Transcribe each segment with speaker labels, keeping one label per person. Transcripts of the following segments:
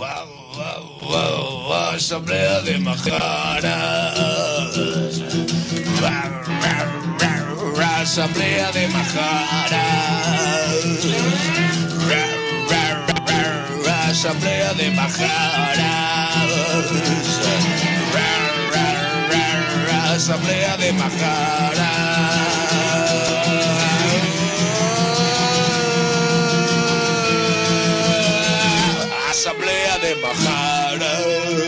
Speaker 1: Asamblea de Majaras. Asamblea de Majaras. Asamblea de Majaras. Asamblea de Majaras. Asamblea de Majaras.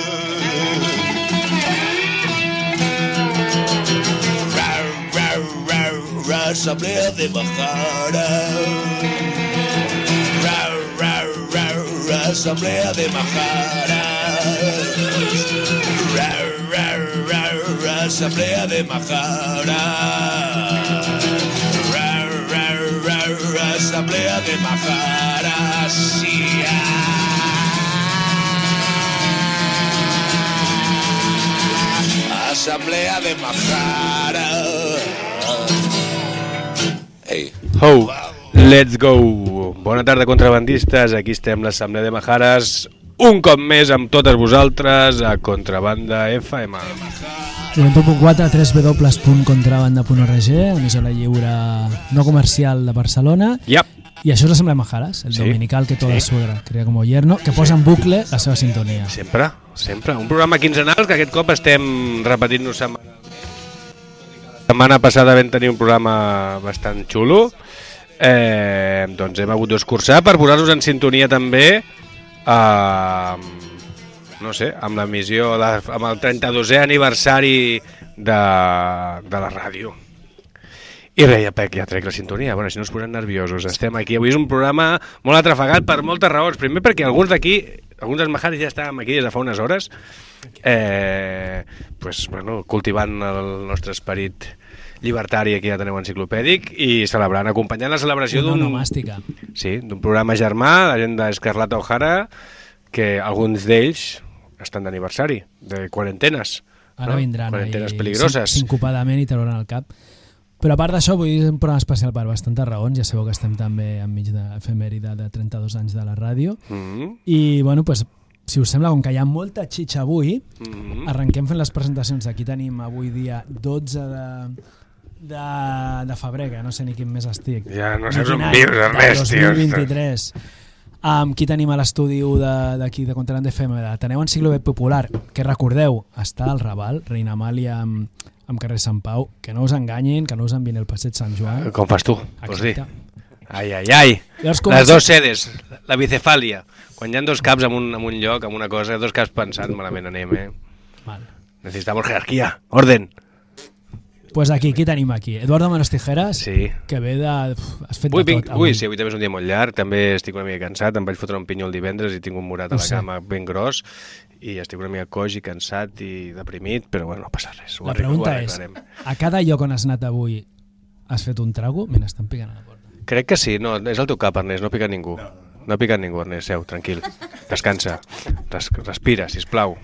Speaker 1: Asamblea de Majaras. Asamblea de Majaras. Asamblea de Majaras. Asamblea de Majaras. Asamblea de Majaras. Hey.
Speaker 2: Ho, let's go. Bona tarda, contrabandistes. Aquí estem, l'Assemblea de Majares, un cop més amb totes vosaltres a Contrabanda FM.
Speaker 3: 91.4 www.contrabanda.org, emissora lliure no comercial de Barcelona.
Speaker 2: Yep.
Speaker 3: I això és l'Assemblea de Majares, el dominical que toda suegra crea como yerno, que posa en bucle la seva sintonia.
Speaker 2: Sempre, sempre. Un programa quinzenal que aquest cop estem repetint-nos setmana. La setmana passada vam tenir un programa bastant xulo. Doncs hem hagut d'escurçar per posar-nos en sintonia també no sé, amb l'emissió, amb el 32è aniversari de la ràdio. I res, ja trec la sintonia, bueno, si no es posen nerviosos. Estem aquí, avui és un programa molt atrafegat per moltes raons. Primer perquè alguns d'aquí, alguns dels Majares ja estàvem aquí des de fa unes hores, pues, bueno, cultivant el nostre esperit llibertari aquí a Ateneu Enciclopèdic i celebrant, acompanyant la celebració d'un programa germà, la gent d'Escarlata O'Hara, que alguns d'ells estan d'aniversari, de quarantenes.
Speaker 3: Ara vindran
Speaker 2: quarantenes peligroses.
Speaker 3: Sincopadament i trauran el cap. Però a part d'això, avui és un programa especial per bastantes raons. Ja sabeu que estem també enmig d'efemèride de 32 anys de la ràdio. I, bueno, pues, si us sembla, com que hi ha molta xitxa avui, arrenquem fent les presentacions. Aquí tenim avui dia 12 de febrer, que no sé ni quin mes estic.
Speaker 2: Ja no sé on vius, Ernest, tio.
Speaker 3: 2023. Aquí tenim a l'estudi d'aquí de Contrabanda FM, d'Ateneu Enciclopèdic Popular, que recordeu, està al Raval, Reina Amàlia amb carrer Sant Pau, que no us enganyin, que no us envien el passeig Sant Joan.
Speaker 2: Com fas tu, vols dir? Ai, ai, ai, les dos sedes, la bicefàlia. Quan hi ha dos caps en un lloc, en una cosa, dos caps pensant, malament anem,
Speaker 3: Vale.
Speaker 2: Necesitamos jerarquía, orden.
Speaker 3: Pues aquí, qui tenim aquí? Eduardo Manos Tijeras,
Speaker 2: sí.
Speaker 3: Que ve de... Has fet de tot.
Speaker 2: Ui, sí, avui també és un dia molt llarg, també estic una mica cansat, em vaig fotre un pinyol divendres i tinc un morat a la cama ben gros i estic una mica coix i cansat i deprimit, però bueno, no passa res.
Speaker 3: La pregunta és, a cada lloc on has anat avui has fet un trago? Mira, estan picant a la porta.
Speaker 2: Crec que sí, no, és el teu cap, Ernest, no ha picat ningú. No ha picat ningú, Ernest, seu, tranquil, descansa, respira, sisplau.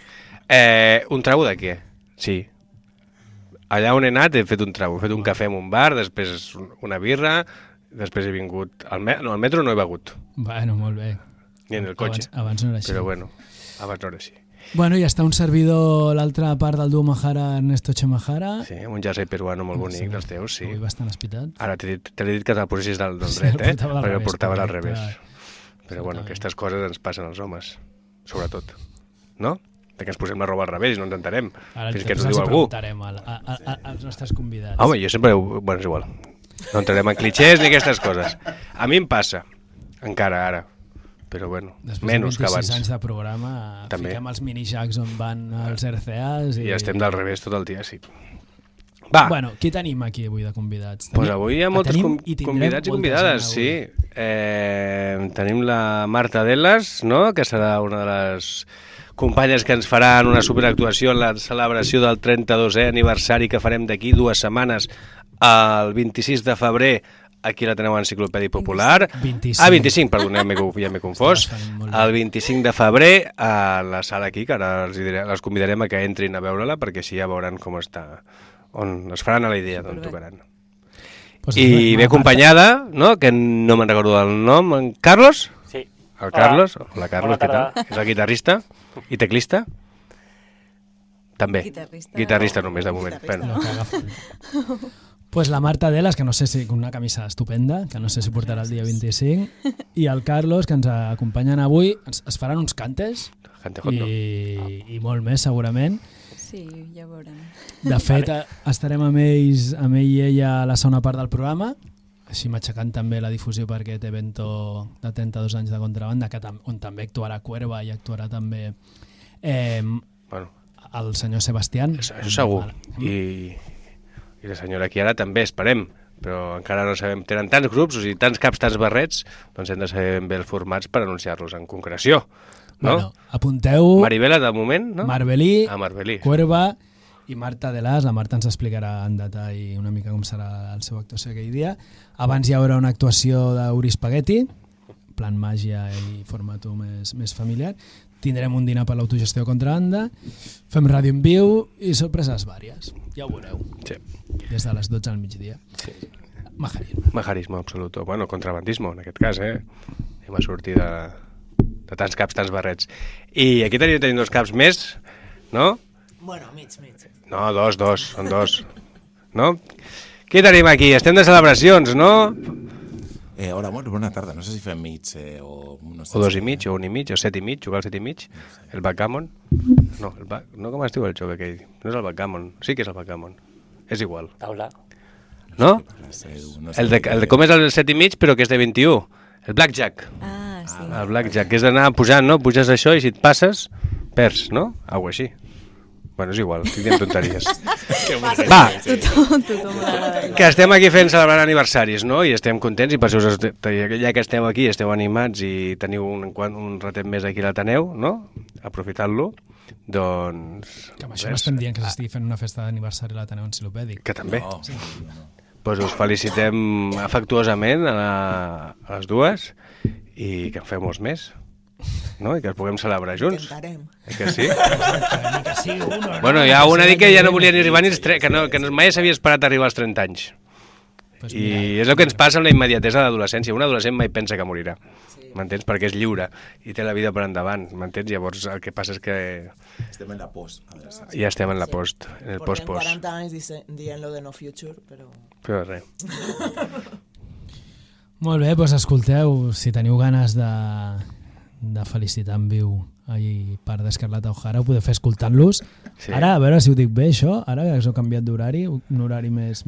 Speaker 2: Un trago de què? Sí. Allà on he anat he fet un trago, he fet un cafè en un bar, després una birra, després he vingut... Al metro no he begut.
Speaker 3: Bueno, molt bé.
Speaker 2: Ni en el cotxe.
Speaker 3: Abans no era així.
Speaker 2: Però bueno, abans no era així.
Speaker 3: Bueno, i està un servidor, l'altra part del duo Majara, Ernesto Chemajara.
Speaker 2: Sí, un jersei peruano molt bonic dels teus, sí.
Speaker 3: Avui bastant espitat.
Speaker 2: Ara t'he dit que te'l posessis del dret, perquè el portaves al revés. Però bueno, aquestes coses ens passen als homes, sobretot. No? Que ens posem la roba al revés i no ens entenem. Fins que ens ho diu algú.
Speaker 3: Ara preguntarem als nostres convidats.
Speaker 2: Home, jo sempre... Bueno, és igual. No entrarem en clichés ni aquestes coses. A mi em passa, encara ara. Però bueno, menys que abans.
Speaker 3: Després de 26 anys de programa, també fiquem els mini-jacks on van els RCAs i
Speaker 2: estem del revés tot el dia, sí. Va.
Speaker 3: Bueno, qui tenim aquí avui de convidats?
Speaker 2: Pues avui hi ha molts convidats i convidades, sí. Tenim la Marta Delas, no?, que serà una de les companyes que ens faran una superactuació en la celebració del 32è aniversari que farem d'aquí 2 setmanes, el 26 de febrer, aquí a l'Ateneu Enciclopèdic Popular. 25, perdó, ja m'he confós. El 25 de febrer a la sala aquí, que ara les convidarem a que entrin a veure-la, perquè així ja veuran com està, on es faran a la idea d'on tocaran. I ve acompanyada, no?, que no me'n recordo del nom, en Carlos?
Speaker 4: Sí.
Speaker 2: El Carlos. Hola, Carlos, què tal? És el guitarrista i teclista? També. Guitarrista només, de moment.
Speaker 3: Pues la Marta Delas, que no sé si con una camisa estupenda, que no sé si portarà el dia 25, i el Carlos, que ens acompanyen avui, es faran uns cantes i molt més, segurament.
Speaker 4: Sí, ja ho veurem.
Speaker 3: De fet, estarem amb ells, amb ell i ella a la segona part del programa, així matxacant també la difusió per aquest evento de 32 anys de contrabanda, on també actuarà Cuerva i actuarà també el senyor Sebastián.
Speaker 2: Això segur. I la senyora Chiara també, esperem, però encara no sabem. Tenen tants grups, o sigui, tants caps, tants barrets, doncs hem de saber ben bé els formats per anunciar-los en concreció. No?
Speaker 3: Bueno, apunteu...
Speaker 2: Maribela, de moment, no?
Speaker 3: Marbelí,
Speaker 2: Marbelí,
Speaker 3: Cuerva i Marta Delas. La Marta ens explicarà en detall una mica com serà el seu actuació aquell dia. Abans hi haurà una actuació d'Uri Spaghetti, plan màgia i formato més familiar. Tindrem un dinar per l'autogestió contrabanda, fem ràdio en viu i sorpreses vàries. Ja ho veureu.
Speaker 2: Sí.
Speaker 3: Des de les 12 al migdia.
Speaker 2: Sí.
Speaker 3: Majarisme
Speaker 2: absoluto. Bueno, contrabandismo, en aquest cas, Anem a sortir de tants caps, tants barrets. I aquí tenim 2 caps més, no?
Speaker 5: Bueno, mig.
Speaker 2: No, dos, són 2. No? Què tenim aquí? Estem de celebracions, no?
Speaker 6: Hola, molt bona tarda. No sé si fem mig o... No sé
Speaker 2: o 2 i mig, o 1 i mig, o 7 i mig, jugar al 7 i mig. El backgammon. No, no, com es diu el joc aquell? No és el backgammon. Sí que és el backgammon. És igual.
Speaker 7: Taula.
Speaker 2: No? El de com és el 7 i mig, però que és de 21. El blackjack.
Speaker 4: Ah, sí.
Speaker 2: El blackjack, que és d'anar pujant, no? Puges això i si et passes, perds, no? Algo així. Bueno, és igual, estic dient tonteries. Va, que estem aquí fent celebrar aniversaris, no? I estem contents i per això ja que esteu aquí, esteu animats i teniu un ratet més aquí a l'Ateneu, no? Aprofitant-lo, doncs...
Speaker 3: Que amb això no estem dient que s'estigui fent una festa d'aniversari a l'Ateneu Enciclopèdic.
Speaker 2: Que també.
Speaker 6: No.
Speaker 3: Sí.
Speaker 2: Pues us felicitem afectuosament a les dues i que en fem molts més. No? I que els puguem celebrar junts.
Speaker 5: Intentarem.
Speaker 2: Que sí? Bueno, hi ha una dit que ja no volia ni arribar ni als que mai s'havia esperat arribar als 30 anys.
Speaker 3: Pues
Speaker 2: I
Speaker 3: mira,
Speaker 2: és el que ens passa amb la immediatesa de l'adolescència. Un adolescent mai pensa que morirà. M'entens? Perquè és lliure i té la vida per endavant. M'entens? Llavors el que passa és que...
Speaker 6: Estem en la post.
Speaker 2: Ja estem en la post, en el post-post.
Speaker 5: Portem 40 anys dient lo de no future, però...
Speaker 2: Però res.
Speaker 3: molt bé, doncs escolteu, si teniu ganes de felicitar en viu ahir part d'Escarlata O'Hara, ho podeu fer escoltant-los. Sí. Ara, a veure si ho dic bé, això, ara que s'ha canviat d'horari, un horari més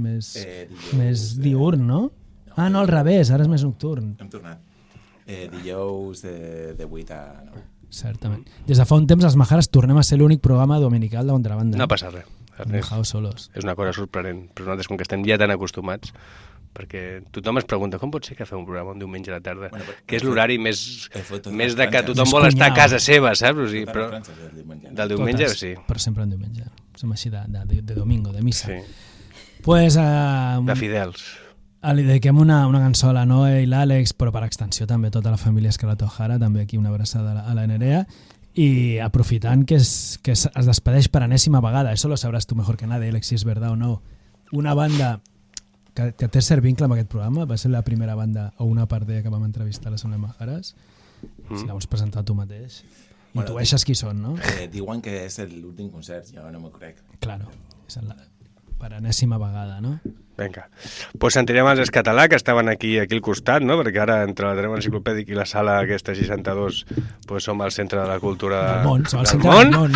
Speaker 3: diurn, no? Ah, no, al revés, ara és més nocturn.
Speaker 6: Hem tornat. Dijous de 8 a 9.
Speaker 3: Certament. Des de fa un temps, els Majares tornem a ser l'únic programa dominical de contrabanda.
Speaker 2: No passa res.
Speaker 3: Solos.
Speaker 2: És una cosa sorprenent, però nosaltres, com que estem ja tan acostumats, perquè tothom es pregunta com pot ser que fem un programa un diumenge a la tarda, que és l'horari més de que tothom vol estar a casa seva, saps? O sigui, però del diumenge, sí.
Speaker 3: Per sempre en diumenge. Som així de domingo, de missa.
Speaker 2: Sí.
Speaker 3: Pues,
Speaker 2: de fidels.
Speaker 3: Li dediquem una cançó a la Noe i l'Àlex, però per extensió també tota la família Escarlata O'Hara, també aquí una abraçada a la Nerea, i aprofitant que es despedeix per enèsima vegada, eso lo sabrás tú mejor que nadie, Alex, si és verdad o no, una banda que té cert vincle amb aquest programa, va ser la primera banda o una part d'ella que vam entrevistar a la Zona Majares, si la vols presentar tu mateix. Intueixes qui són, no?
Speaker 6: Diuen que és l'últim concert, jo no m'ho crec.
Speaker 3: Claro, és per enèsima vegada, no?
Speaker 2: Vinga. Pues sentirem els Escatalà, que estaven aquí al costat, no? Perquè ara entre l'Ateneu Enciclopèdic i la sala aquesta 62 pues som al centre de la cultura
Speaker 3: del món. Som al centre del món.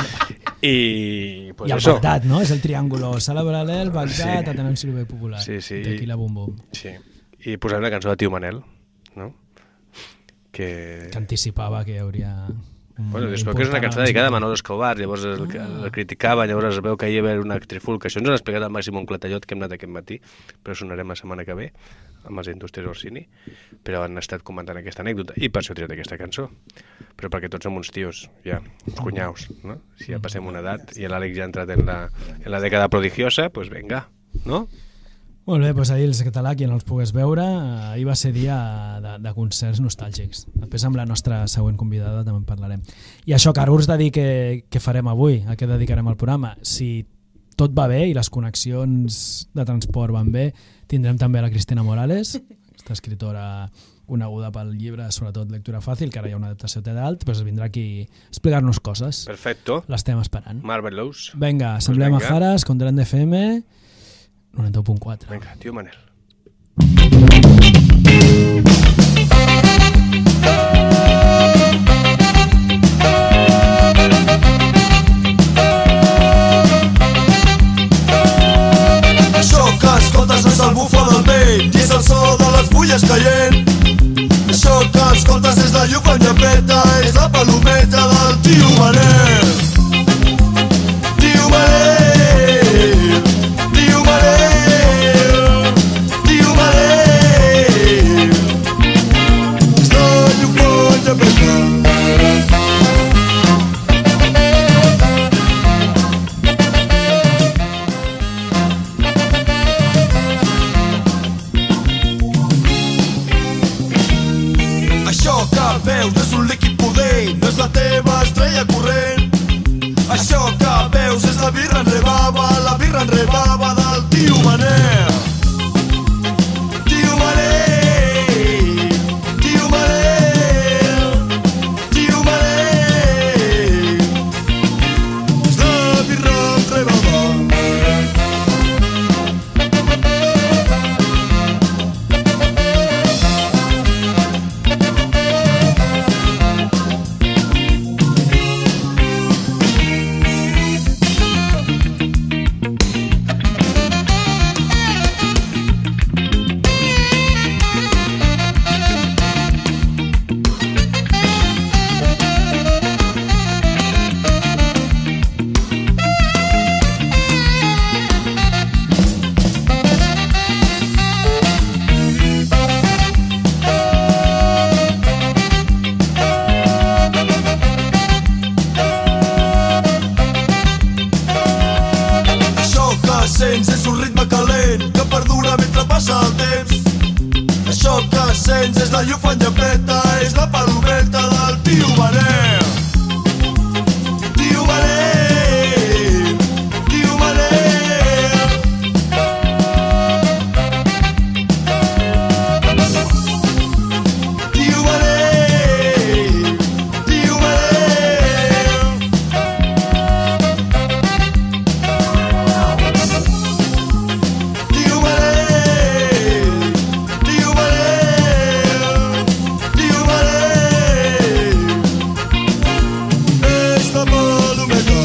Speaker 2: I pues
Speaker 3: el
Speaker 2: això.
Speaker 3: Bagdad, no? És el triàngulo Sala Paral·lel, Bagdad, Ateneu Enciclopèdic Popular.
Speaker 2: Sí.
Speaker 3: Tequila Bum Bum.
Speaker 2: Sí. I posarem una cançó de Tio Manel, no? Que
Speaker 3: anticipava que hi hauria...
Speaker 2: Bueno, després que és una cançó dedicada a Manolo Escobar, llavors el criticava, llavors es veu que hi havia una trifulca. Això ens ho ha explicat el Màxim Clatallot, que hem anat aquest matí, però sonarem la setmana que ve amb els Indústries Orsini, però han estat comentant aquesta anècdota i per això he triat aquesta cançó. Però perquè tots som uns tios, ja, uns cunyaus, no? Si ja passem una edat i l'Àlex ja ha entrat en la dècada prodigiosa, doncs venga, no?
Speaker 3: Molt bé, doncs ahir els Català, qui no els pogués veure, ahir va ser dia de concerts nostàlgics. Després amb la nostra següent convidada també en parlarem. I això, Carurs, de dir què farem avui, a què dedicarem el programa. Si tot va bé i les connexions de transport van bé, tindrem també la Cristina Morales, aquesta escriptora coneguda pel llibre, sobretot Lectura Fàcil, que ara hi ha una adaptació teatral, pues vindrà aquí a explicar-nos coses.
Speaker 2: Perfecto.
Speaker 3: L'estem esperant.
Speaker 2: Marvelous.
Speaker 3: Venga, Assemblea
Speaker 2: Pues venga.
Speaker 3: Majares, contra FM, 91.4.
Speaker 2: Venga, tio Manel.
Speaker 7: Això que escoltes és el bufo del vent i és el so de les fulles caient. Això que escoltes és la llufa nyapeta, és la palometa del tio Manel. Tio Manel, tio Manel, tio Manel, és la llufa nyapeta. Això que veus no és un líquid pudent, no és la teva estrella corrent. Això que veus és la birra en rebava del tio Manel. Tio Manel, tio Manel, tio Manel, és la birra en rebava. Sents és un ritme calent que perdura mentre passa el temps. Això que sents és la llufa nyapeta, és la palometa del tio Manel. Tio Manel, tio Manel, tio Manel, tio Manel. Tio Manel, tio Manel, tio Manel, és la palometa.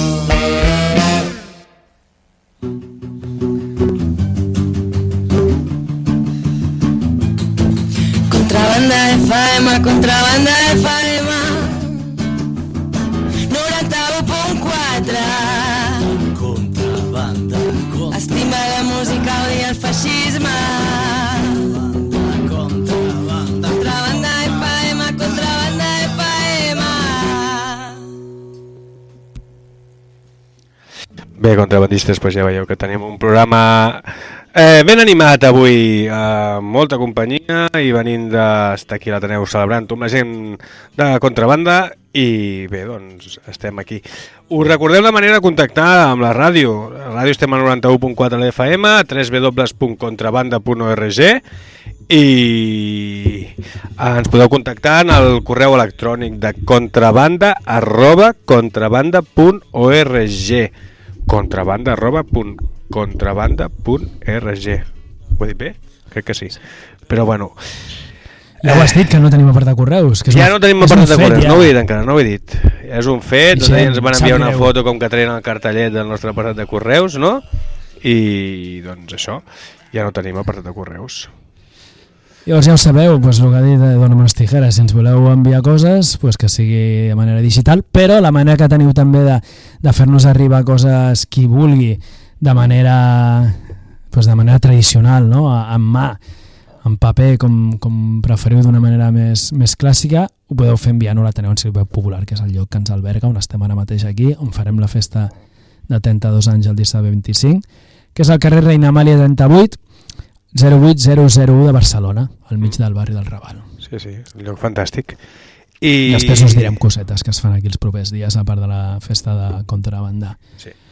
Speaker 8: Contrabanda FM, contrabanda FM 91.4.
Speaker 7: Contrabanda,
Speaker 8: Estima la música, odia el feixisme.
Speaker 7: contrabanda.
Speaker 8: Contrabanda FM, contrabanda FM.
Speaker 2: Bé, contrabandistes, doncs ja veieu que tenim un programa ben animat avui, molta companyia i venint d'estar aquí a l'Ateneu celebrant amb la gent de contrabanda i bé, doncs estem aquí. Us recordeu la manera de contactar amb la ràdio. La ràdio estem a 91.4 a l'FM, www.contrabanda.org i ens podeu contactar en el correu electrònic de contrabanda@contrabanda.org contrabanda@contrabanda.org. Ho he dit bé? Crec que sí. Però bueno...
Speaker 3: Ja ho has dit, que no tenim apartat de correus. Que és
Speaker 2: Ja
Speaker 3: un-
Speaker 2: no tenim
Speaker 3: és un
Speaker 2: apartat de
Speaker 3: fet,
Speaker 2: correus,
Speaker 3: ja.
Speaker 2: no ho he dit encara, no ho he dit. És un fet,
Speaker 3: I gent,
Speaker 2: ens van
Speaker 3: sap
Speaker 2: enviar una
Speaker 3: greu.
Speaker 2: foto com que treien el cartellet del nostre apartat de correus, no? I doncs això, ja no tenim apartat de correus.
Speaker 3: Llavors ja ho sabeu, doncs el que ha dit Dóna'm les tijeres, si ens voleu enviar coses, doncs que sigui de manera digital, però la manera que teniu també de fer-nos arribar coses qui vulgui de manera tradicional, no? En mà, en paper, com preferiu d'una manera més clàssica, ho podeu fer enviant-ho a l'Ateneu Enciclopèdic Popular, que és el lloc que ens alberga, on estem ara mateix aquí, on farem la festa de 32 anys el dissabte 25, que és al carrer Reina Amàlia 38, 08001 de Barcelona, al mig del barri del Raval.
Speaker 2: Sí, un lloc fantàstic. I
Speaker 3: després us direm cosetes que es fan aquí els propers dies, a part de la festa de contrabanda.
Speaker 2: Sí.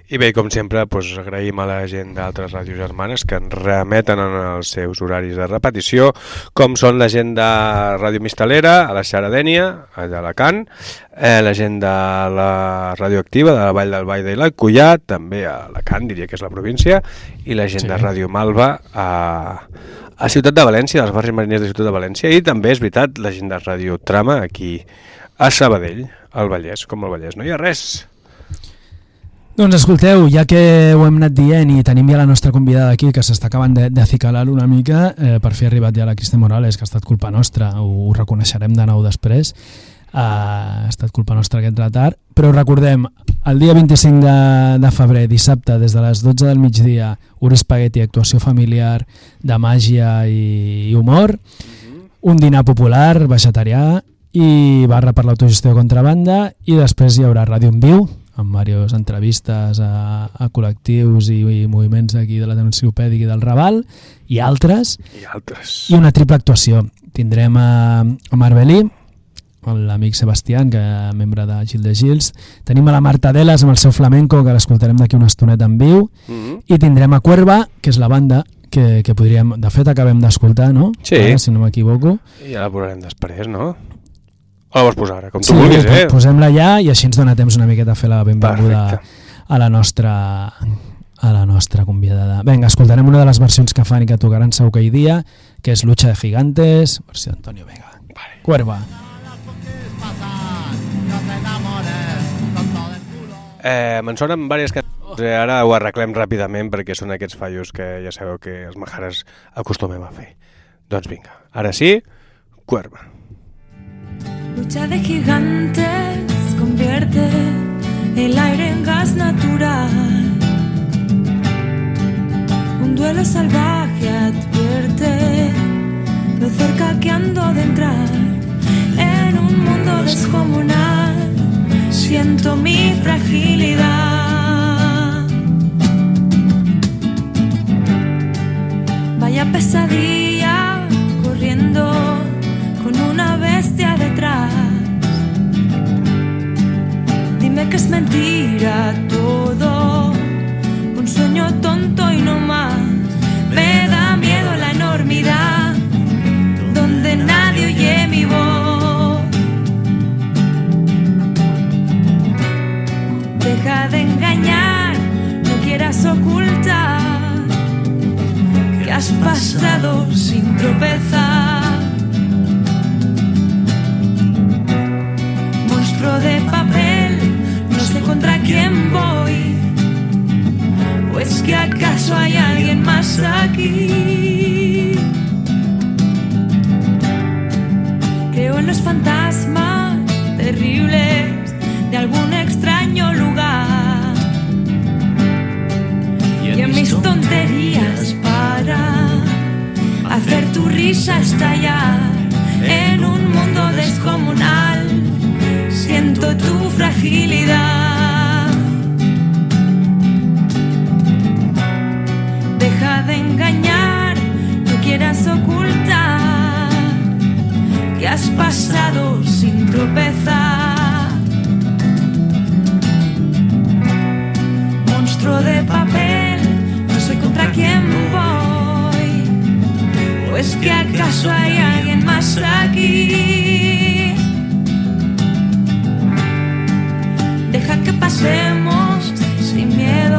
Speaker 2: I bé, com sempre, doncs, agraïm a la gent d'altres ràdios germanes que ens remeten en els seus horaris de repetició, com són la gent de Ràdio Mistelera, a la Xaradènia, allà a Alacant, la gent de la Radioactiva, de la Vall del Baida i l'Alcoià, també a Alacant, diria que és la província, i la gent de Ràdio Malva a Ciutat de València, dels barris mariners de Ciutat de València, i també, és veritat, la gent de Ràdio Trama, aquí a Sabadell, al Vallès, com al Vallès, no hi ha res.
Speaker 3: Doncs escolteu, ja que ho hem anat dient i tenim ja la nostra convidada aquí, que s'està acabant d'acicalar una mica, per fi ha arribat ja la Cristina Morales, que ha estat culpa nostra, ho reconeixerem de nou després, ha estat culpa nostra aquest retard, però recordem, el dia 25 de febrer, dissabte, des de les 12 del migdia, Uri Spaghetti, actuació familiar de màgia i humor, un dinar popular, vegetarià, i barra per l'autogestió de contrabanda, i després hi haurà ràdio en viu, amb diverses entrevistes a col·lectius i moviments d'aquí de la Enciclopèdica i del Raval, i altres. I una triple actuació. Tindrem a Marbelí, l'amic Sebastián, que és membre de Gil de Gils. Tenim a la Marta Delas amb el seu flamenco, que l'escoltarem d'aquí una estoneta en viu. I tindrem a Cuerva, que és la banda que podríem... De fet, acabem d'escoltar, no?
Speaker 2: Sí.
Speaker 3: Ara, si no m'equivoco.
Speaker 2: I ja la posarem després, no? O la vols posar ara, com tu vulguis,
Speaker 3: Posem-la ja i així ens dona temps una miqueta a fer la benvinguda a la nostra convidada. Vinga, escoltarem una de les versions que fan i que tocaran segur que hi dia, que és Lucha de Gigantes, versió d'Antonio Vega. Vale. Cuerva.
Speaker 2: Me'n sonen diverses cançons, ara ho arreglem ràpidament perquè són aquests fallos que ja sabeu que els majares acostumem a fer. Doncs vinga, ara sí, Cuerva.
Speaker 9: Lucha de gigantes, convierte el aire en gas natural. Un duelo salvaje advierte lo cerca que ando de entrar en un mundo descomunal. Siento mi fragilidad. Vaya pesadilla corriendo con una bestia detrás. Dime que es mentira todo, un sueño tonto y no más. Me da miedo la enormidad, donde nadie oye mi voz. Deja de engañar, no quieras ocultar que has pasado sin tropezar. De papel, no sé contra quién voy, o es que acaso hay alguien más aquí. Creo en los fantasmas terribles de algún extraño lugar y en mis tonterías para hacer tu risa estallar en un mundo descomunal. Siento tu fragilidad. Deja de engañar, no quieras ocultar que has pasado sin tropezar. Monstruo de papel, no sé contra quién voy, o es que acaso hay alguien más aquí. Deja que pasemos sin miedo.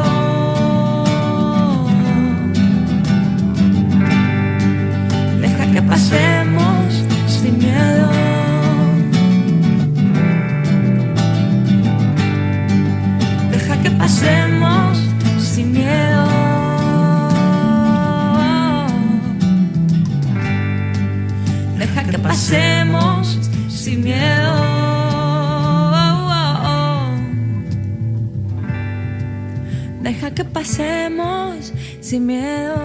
Speaker 9: Deja que pasemos sin miedo. Deja que pasemos sin miedo. Deja que pasemos sin miedo. Deja que pasemos sin miedo.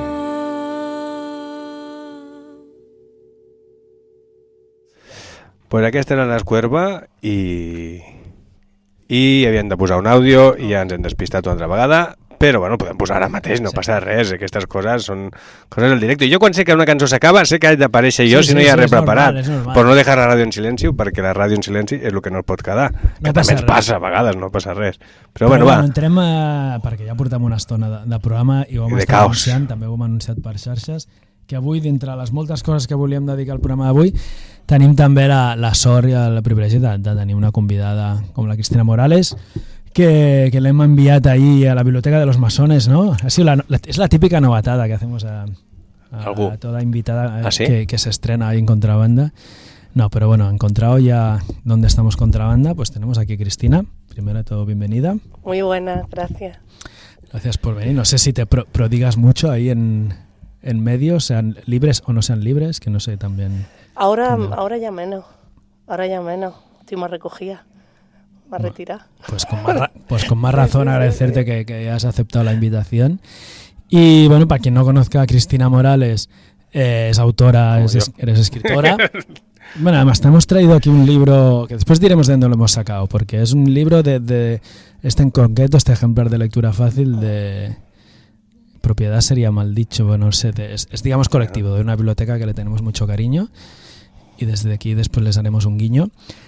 Speaker 2: Pues aquesta era l'Escuerva i havien de posar un àudio i ja ens hem despistat una altra vegada, però bueno, podem posar ara mateix, no passa res, aquestes coses són coses del directe. I jo quan sé que una cançó s'acaba, sé que haig d'aparèixer jo si no hi ha res preparat, per no deixar la ràdio en silenci, perquè la ràdio en silenci és el que no es pot quedar, que també ens passa a vegades, no passa res. Però bueno, va.
Speaker 3: Entrem perquè ja portem una estona de programa i ho hem estat anunciant, també ho hem anunciat per xarxes, que avui, d'entre les moltes coses que volíem dedicar al programa d'avui, tenim també la sort i el privilegi de tenir una convidada com la Cristina Morales, que l'hem enviat ahí a la Biblioteca de los Masones, ¿no? Es la típica novatada que hacemos a toda invitada que se estrena ahí en Contrabanda. No, pero bueno, encontrado ya donde estamos Contrabanda, pues tenemos aquí a Cristina. Primero de todo, bienvenida.
Speaker 10: Muy buena, gracias.
Speaker 3: Gracias por venir. No sé si te prodigas mucho ahí en medios, sean libres o no sean libres, que no sé también.
Speaker 10: Ahora ya menos. Estoy más recogida, más retirada.
Speaker 3: Pues con más razón agradecerte que hayas aceptado la invitación. Y bueno, para quien no conozca a Cristina Morales, es autora, eres escritora. Bueno, además te hemos traído aquí un libro que después diremos de dónde lo hemos sacado, porque es un libro de este en concreto, este ejemplar de lectura fácil de propiedad sería mal dicho, bueno, no sé, es digamos colectivo, de una biblioteca que le tenemos mucho cariño y desde aquí después les haremos un guiño.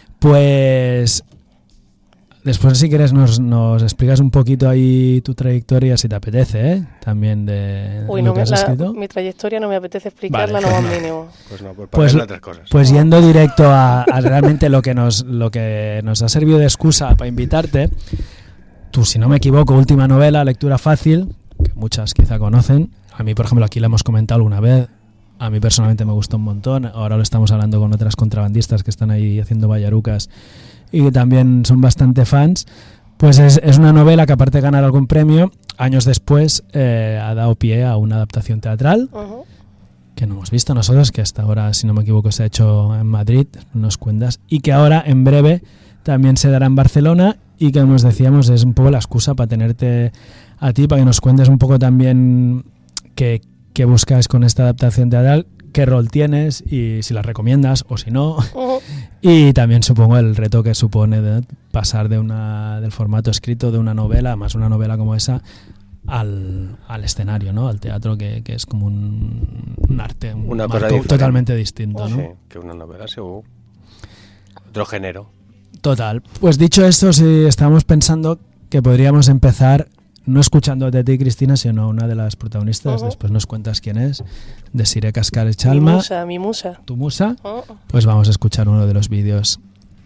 Speaker 3: Pues después si quieres nos explicas un poquito ahí tu trayectoria si te apetece, también de lo que has escrito.
Speaker 10: Mi trayectoria no me apetece explicarla, vale, no más mínimo.
Speaker 2: Pues otras cosas.
Speaker 3: Pues yendo directo a realmente lo que nos ha servido de excusa para invitarte, tú, si no me equivoco, última novela, Lectura Fácil, que muchas quizá conocen. A mí, por ejemplo, aquí la hemos comentado alguna vez. A mí personalmente me gustó un montón. Ahora lo estamos hablando con otras contrabandistas que están ahí haciendo ballarucas y que también son bastante fans. Pues es una novela que, aparte de ganar algún premio, años después ha dado pie a una adaptación teatral que no hemos visto nosotros, que hasta ahora, si no me equivoco, se ha hecho en Madrid, unos cuentas, y que ahora en breve también se dará en Barcelona, y que, como os decíamos, es un poco la excusa para tenerte a ti, para que nos cuentes un poco también qué buscas con esta adaptación teatral, qué rol tienes y si la recomiendas o si no. Y también supongo el reto que supone de pasar del formato escrito de una novela, más una novela como esa, al escenario, ¿no? Al teatro, que es como un arte,
Speaker 2: una cosa
Speaker 3: totalmente distinto, ¿no?
Speaker 2: Sí, que una novela, seguro. Otro género.
Speaker 3: Total. Pues dicho esto, sí, estábamos pensando que podríamos empezar no escuchándote a ti, Cristina, sino a una de las protagonistas. Después nos cuentas quién es. Desiree Cascales Chalma.
Speaker 10: Mi musa.
Speaker 3: ¿Tu musa? Pues vamos a escuchar uno de los vídeos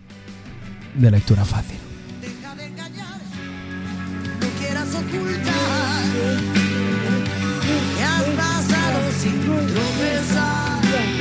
Speaker 3: de Lectura Fácil.
Speaker 11: Deja de engañar, no quieras ocultar que has pasado sin tropezar.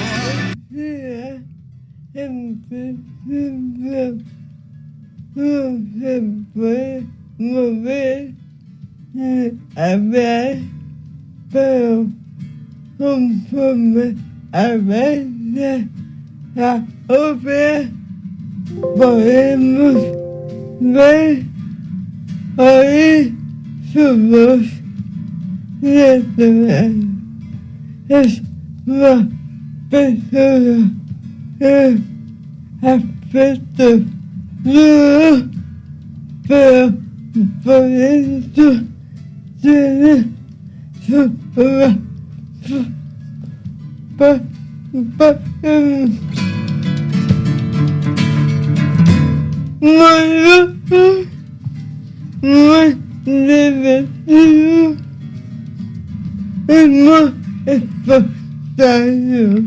Speaker 12: A ver, pero conforme a veces la obra podemos ver, oír su voz natural. Es una persona que aspecto duro, pero por dentro tiene su muy divertido y muy espontáneo.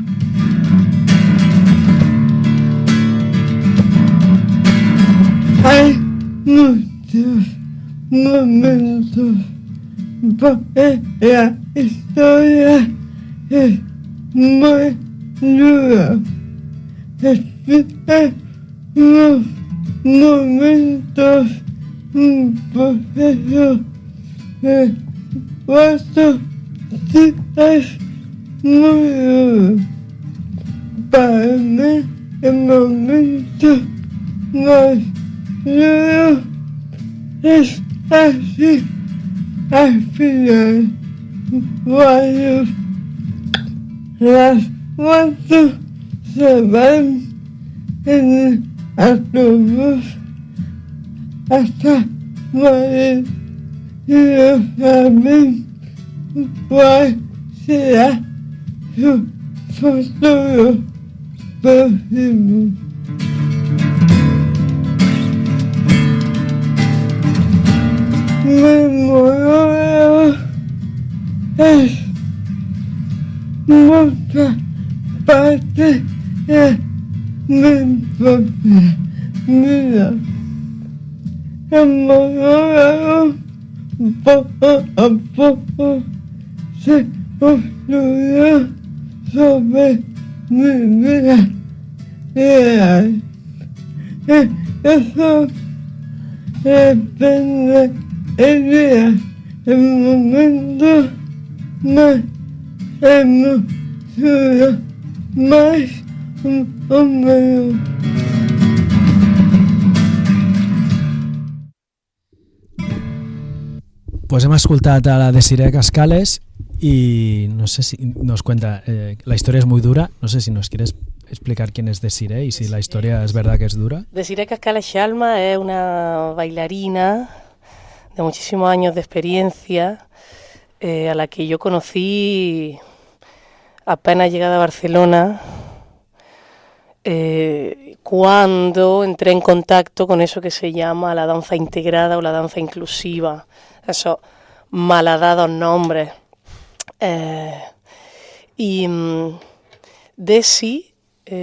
Speaker 12: Hay muchos momentos porque la historia es muy dura. Existen unos momentos, un proceso de 4 citas muy duro. Para mí, el momento más duro es así al final, cuando las 4 se van en el autobús hasta Madrid no saben cuál será su futuro próximo. Mi monólogo es mucha parte de mi propia vida. El monólogo poco a poco se construyó sobre mi vida real. Eso depende el día, el momento más emocionante, más o menos.
Speaker 3: Pues hem escoltat a la Desiree Cascales y no sé si nos cuenta, la historia es muy dura, no sé si nos quieres explicar quién es Desiree y si la historia es verdad que es dura.
Speaker 10: Desiree Cascales Xalma es una bailarina de muchísimos años de experiencia, a la que yo conocí apenas llegada a Barcelona, cuando entré en contacto con eso que se llama la danza integrada o la danza inclusiva, esos malhadados nombres. Y Desi,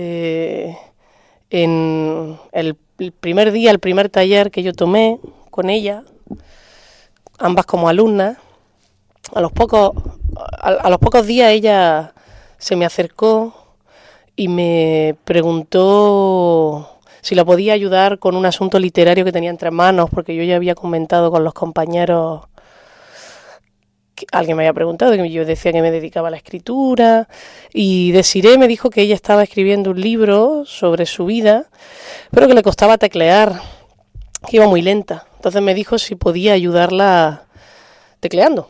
Speaker 10: en el primer día, el primer taller que yo tomé con ella, ambas como alumnas, a los pocos días ella se me acercó y me preguntó si la podía ayudar con un asunto literario que tenía entre manos, porque yo ya había comentado con los compañeros, que alguien me había preguntado, que yo decía que me dedicaba a la escritura, y Desiree me dijo que ella estaba escribiendo un libro sobre su vida, pero que le costaba teclear, que iba muy lenta. Entonces me dijo si podía ayudarla tecleando.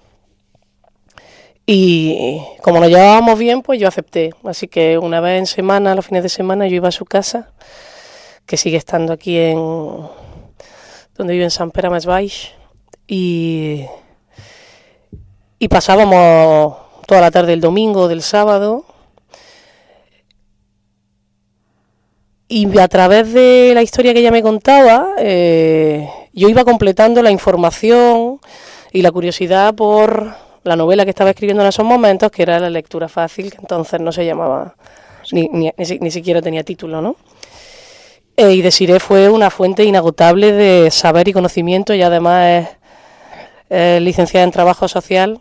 Speaker 10: Y como nos llevábamos bien, pues yo acepté. Así que una vez en semana, los fines de semana, yo iba a su casa, que sigue estando aquí donde vive en Sant Pere Més Baix, y pasábamos toda la tarde del domingo, del sábado, y a través de la historia que ella me contaba, yo iba completando la información y la curiosidad por la novela que estaba escribiendo en esos momentos, que era La lectura fácil, que entonces no se llamaba, ni siquiera tenía título, ¿no? Y Desiree fue una fuente inagotable de saber y conocimiento, y además es licenciada en trabajo social,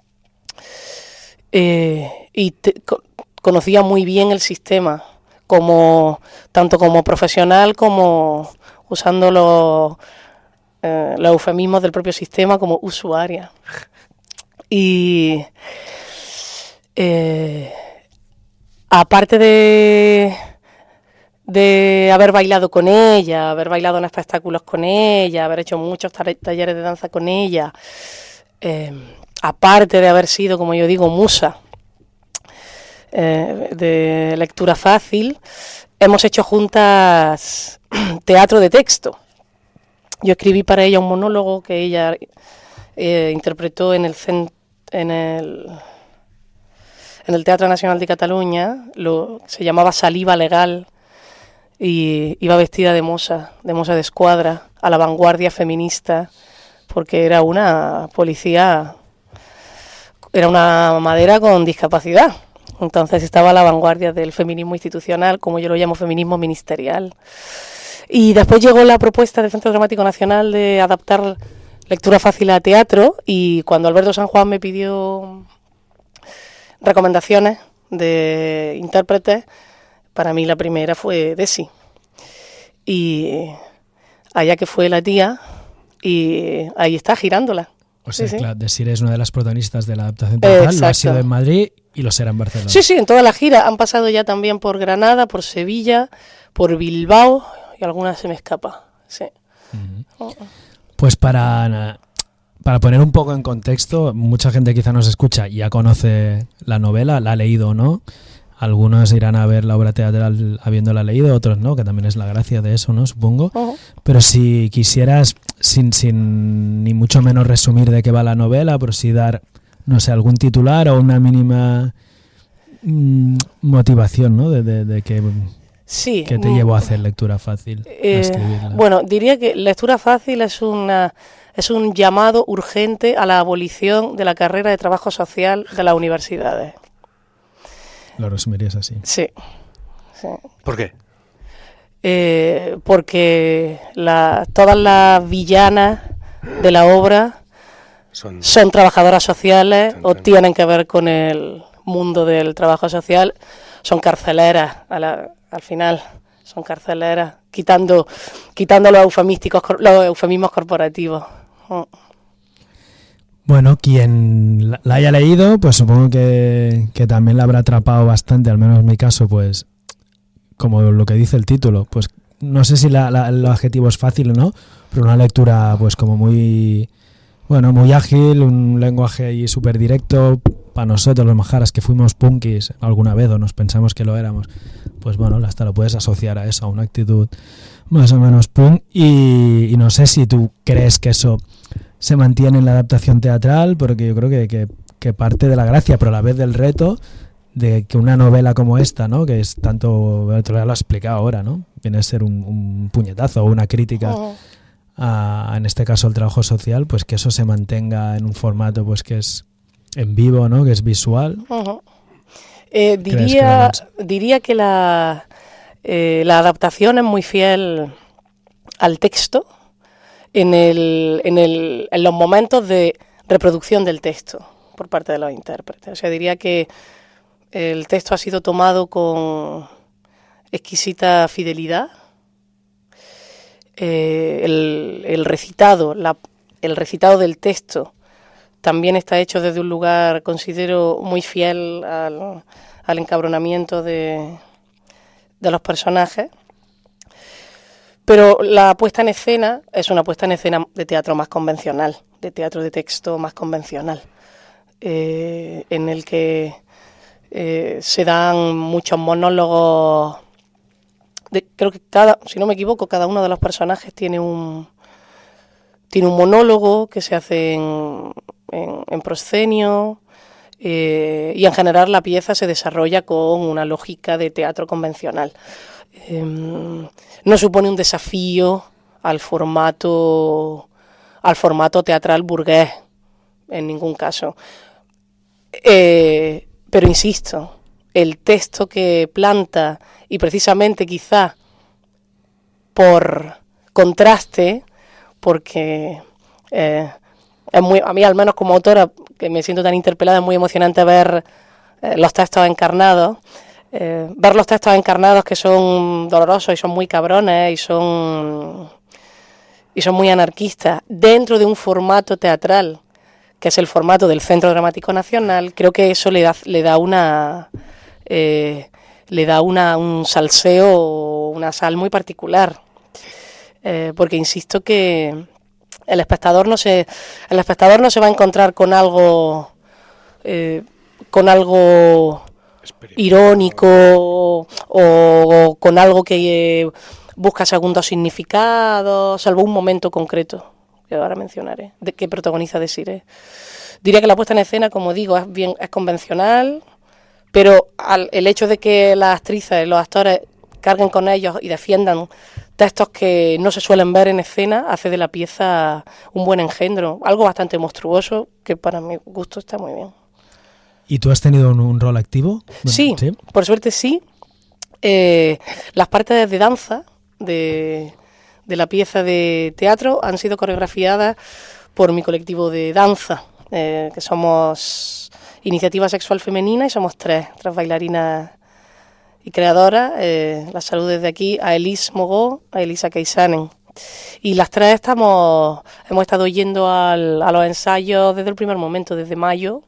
Speaker 10: y conocía muy bien el sistema, tanto como profesional como usando los eufemismos del propio sistema como usuaria. Y aparte de haber bailado con ella, haber bailado en espectáculos con ella, haber hecho muchos talleres de danza con ella, aparte de haber sido, como yo digo, musa de lectura fácil, hemos hecho juntas teatro de texto. Yo escribí para ella un monólogo que ella interpretó en el Teatro Nacional de Cataluña, se llamaba Saliva Legal, y iba vestida de moza de escuadra, a la vanguardia feminista, porque era una policía, era una madera con discapacidad. Entonces estaba a la vanguardia del feminismo institucional, como yo lo llamo feminismo ministerial. Y después llegó la propuesta del Centro Dramático Nacional de adaptar lectura fácil a teatro, y cuando Alberto San Juan me pidió recomendaciones de intérpretes, para mí la primera fue Desi. Y allá que fue la tía, y ahí está girándola.
Speaker 3: O sea,
Speaker 10: sí,
Speaker 3: claro, Desiree es una de las protagonistas de la adaptación teatral, lo ha sido en Madrid y lo será en Barcelona.
Speaker 10: Sí, en toda la gira. Han pasado ya también por Granada, por Sevilla, por Bilbao, y alguna se me escapa. Sí.
Speaker 3: Uh-huh. Pues para poner un poco en contexto, mucha gente quizá nos escucha y ya conoce la novela, la ha leído o no. algunos irán a ver la obra teatral habiéndola leído, otros no, que también es la gracia de eso, ¿no? Supongo. Pero si quisieras, sin ni mucho menos resumir de qué va la novela, pero sí dar, no sé, algún titular o una mínima motivación, ¿no? De que...
Speaker 10: Sí.
Speaker 3: ¿Qué te llevó a hacer lectura fácil? A escribirla?
Speaker 10: Bueno, diría que lectura fácil es un llamado urgente a la abolición de la carrera de trabajo social de las universidades.
Speaker 3: Lo resumirías así.
Speaker 10: Sí.
Speaker 2: ¿Por qué?
Speaker 10: Porque todas las villanas de la obra son trabajadoras sociales o tienen que ver con el mundo del trabajo social, son carceleras al final, son carceleras, quitando los eufemismos corporativos.
Speaker 3: Bueno, quien la haya leído, pues supongo que también la habrá atrapado bastante, al menos en mi caso, pues como lo que dice el título, pues no sé si el adjetivo es fácil o no, pero una lectura pues como muy ágil, un lenguaje ahí súper directo. Para nosotros los majaras que fuimos punkis alguna vez o nos pensamos que lo éramos, pues bueno, hasta lo puedes asociar a eso, a una actitud más o menos punk, y no sé si tú crees que eso se mantiene en la adaptación teatral, porque yo creo que parte de la gracia, pero a la vez del reto de que una novela como esta, ¿no? Que es tanto, te lo he explicado ahora, ¿no? Viene a ser un puñetazo o una crítica en este caso al trabajo social, pues que eso se mantenga en un formato pues que es en vivo, ¿no? Que es visual.
Speaker 10: Diría que la adaptación es muy fiel al texto en los momentos de reproducción del texto por parte de los intérpretes. O sea, diría que el texto ha sido tomado con exquisita fidelidad. El recitado del texto también está hecho desde un lugar, considero, muy fiel al encabronamiento de los personajes. Pero la puesta en escena es una puesta en escena de teatro más convencional, de teatro de texto más convencional, en el que se dan muchos monólogos. Creo que si no me equivoco, cada uno de los personajes tiene un monólogo que se hace en proscenio, y en general la pieza se desarrolla con una lógica de teatro convencional. No supone un desafío al formato teatral burgués en ningún caso. Pero insisto, el texto que planta, y precisamente quizá por contraste, porque a mí al menos como autora, que me siento tan interpelada, es muy emocionante ver los textos encarnados, ver los textos encarnados que son dolorosos y son muy cabrones y son muy anarquistas dentro de un formato teatral que es el formato del Centro Dramático Nacional. Creo que eso le da un salseo, una sal muy particular, porque insisto que el espectador no se va a encontrar con algo irónico o con algo que busca segundos significados, salvo un momento concreto que ahora mencionaré, que protagoniza Desiree. Diría que la puesta en escena, como digo, es convencional, pero el hecho de que las actrices, los actores carguen con ellos y defiendan textos que no se suelen ver en escena, hace de la pieza un buen engendro, algo bastante monstruoso que para mi gusto está muy bien.
Speaker 3: ¿Y tú has tenido un rol activo?
Speaker 10: Sí, por suerte sí. Las partes de danza de la pieza de teatro han sido coreografiadas por mi colectivo de danza, que somos Iniciativa Sexual Femenina y somos tres bailarinas y creadoras. Las saludo desde aquí a Elise Mogó, a Elisa Keisanen. Y las tres hemos estado yendo a los ensayos desde el primer momento, desde mayo,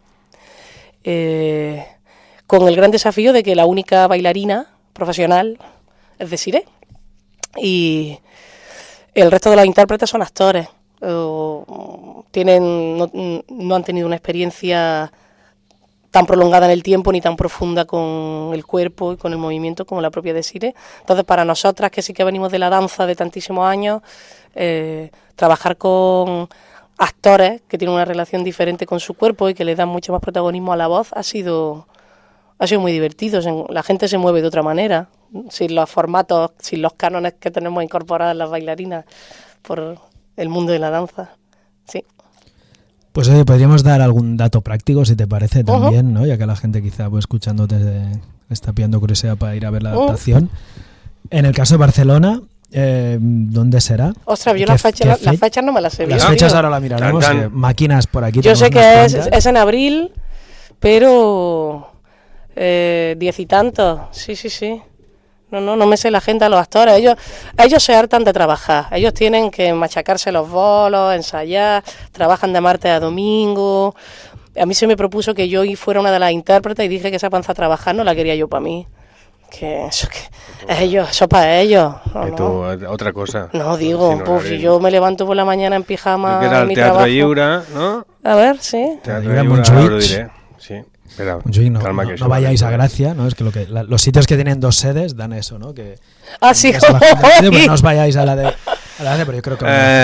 Speaker 10: con el gran desafío de que la única bailarina profesional es Desiree y el resto de los intérpretes son actores, no han tenido una experiencia tan prolongada en el tiempo ni tan profunda con el cuerpo y con el movimiento como la propia Desiree. Entonces, para nosotras, que sí que venimos de la danza de tantísimos años, trabajar con actores que tienen una relación diferente con su cuerpo y que le dan mucho más protagonismo a la voz ha sido muy divertido. La gente se mueve de otra manera, sin los formatos, sin los cánones que tenemos incorporados en las bailarinas por el mundo de la danza. Sí.
Speaker 3: Pues oye, podríamos dar algún dato práctico, si te parece, también, ¿no? Ya que la gente quizá escuchándote está pillando curiosidad para ir a ver la adaptación. En el caso de Barcelona, ¿dónde será?
Speaker 10: Ostras, yo las fechas no me las sé.
Speaker 3: Las fechas ahora las miraremos. Máquinas por aquí.
Speaker 10: Yo sé que es en abril, pero 10 y tantos. Sí. No me sé la agenda de los actores. Ellos se hartan de trabajar. Ellos tienen que machacarse los bolos, ensayar, trabajan de martes a domingo. A mí se me propuso que yo fuera una de las intérpretes y dije que esa panza a trabajar no la quería yo para mí. Que eso para ellos.
Speaker 2: Y tú, otra cosa.
Speaker 10: No, digo, si yo me levanto por la mañana en pijama.
Speaker 2: Que era el Teatro Lliure, ¿no?
Speaker 10: A ver, sí.
Speaker 2: Teatro Lliure, ahora lo diré. Sí. Pero,
Speaker 3: calma, no vayáis a Gracia, ¿no? Es que los sitios que tienen 2 sedes dan eso, ¿no? Que
Speaker 10: sí.
Speaker 3: Pues no os vayáis a la de pero yo creo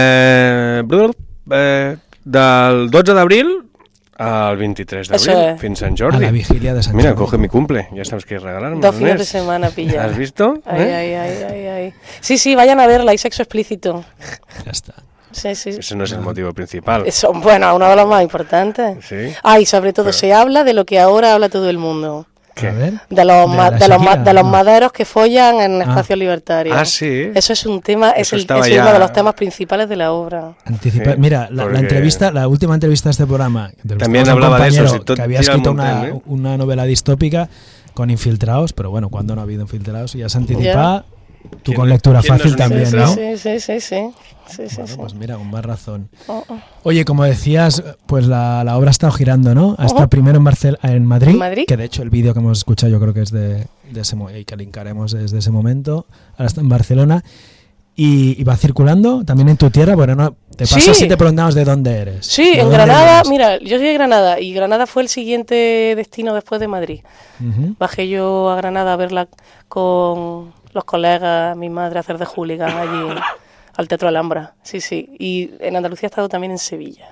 Speaker 2: que del 12 d'abril al 23 d'abril, fins Sant Jordi.
Speaker 3: A la vigilia de Sant Jordi.
Speaker 2: Mira, coge mi cumple, ya sabes que regalarme.
Speaker 10: 2 fines de semana pilla.
Speaker 2: ¿Has visto?
Speaker 10: Ay. Sí, vayan a verla, hay sexo explícito.
Speaker 3: Ya está.
Speaker 10: Sí.
Speaker 2: Ese no es el motivo principal.
Speaker 10: Eso, bueno, uno de los más importantes.
Speaker 2: Sí.
Speaker 10: Y sobre todo se habla de lo que ahora habla todo el mundo.
Speaker 3: ¿Qué?
Speaker 10: De los maderos que follan en espacios libertarios.
Speaker 2: Sí.
Speaker 10: Eso es un tema, es uno de los temas principales de la obra.
Speaker 3: Mira, la última entrevista de este programa,
Speaker 2: también hablaba de eso,
Speaker 3: que había escrito una novela distópica con infiltrados, pero bueno, cuando no ha habido infiltrados, ya se anticipa. Tú con lectura fácil también, ¿no?
Speaker 10: Sí.
Speaker 3: Pues mira, con más razón. Oye, como decías, pues la obra ha estado girando, ¿no? Ha estado primero en Madrid, que de hecho el vídeo que hemos escuchado yo creo que es de ese y que linkaremos desde ese momento. Ahora está en Barcelona y va circulando también en tu tierra. Bueno, no te pasa si te preguntamos de dónde eres.
Speaker 10: Sí, en Granada. Mira, yo soy de Granada y Granada fue el siguiente destino después de Madrid. Bajé yo a Granada a verla con los colegas, mi madre, a hacer de hooligan allí al Teatro Alhambra. Sí. Y en Andalucía he estado también en Sevilla.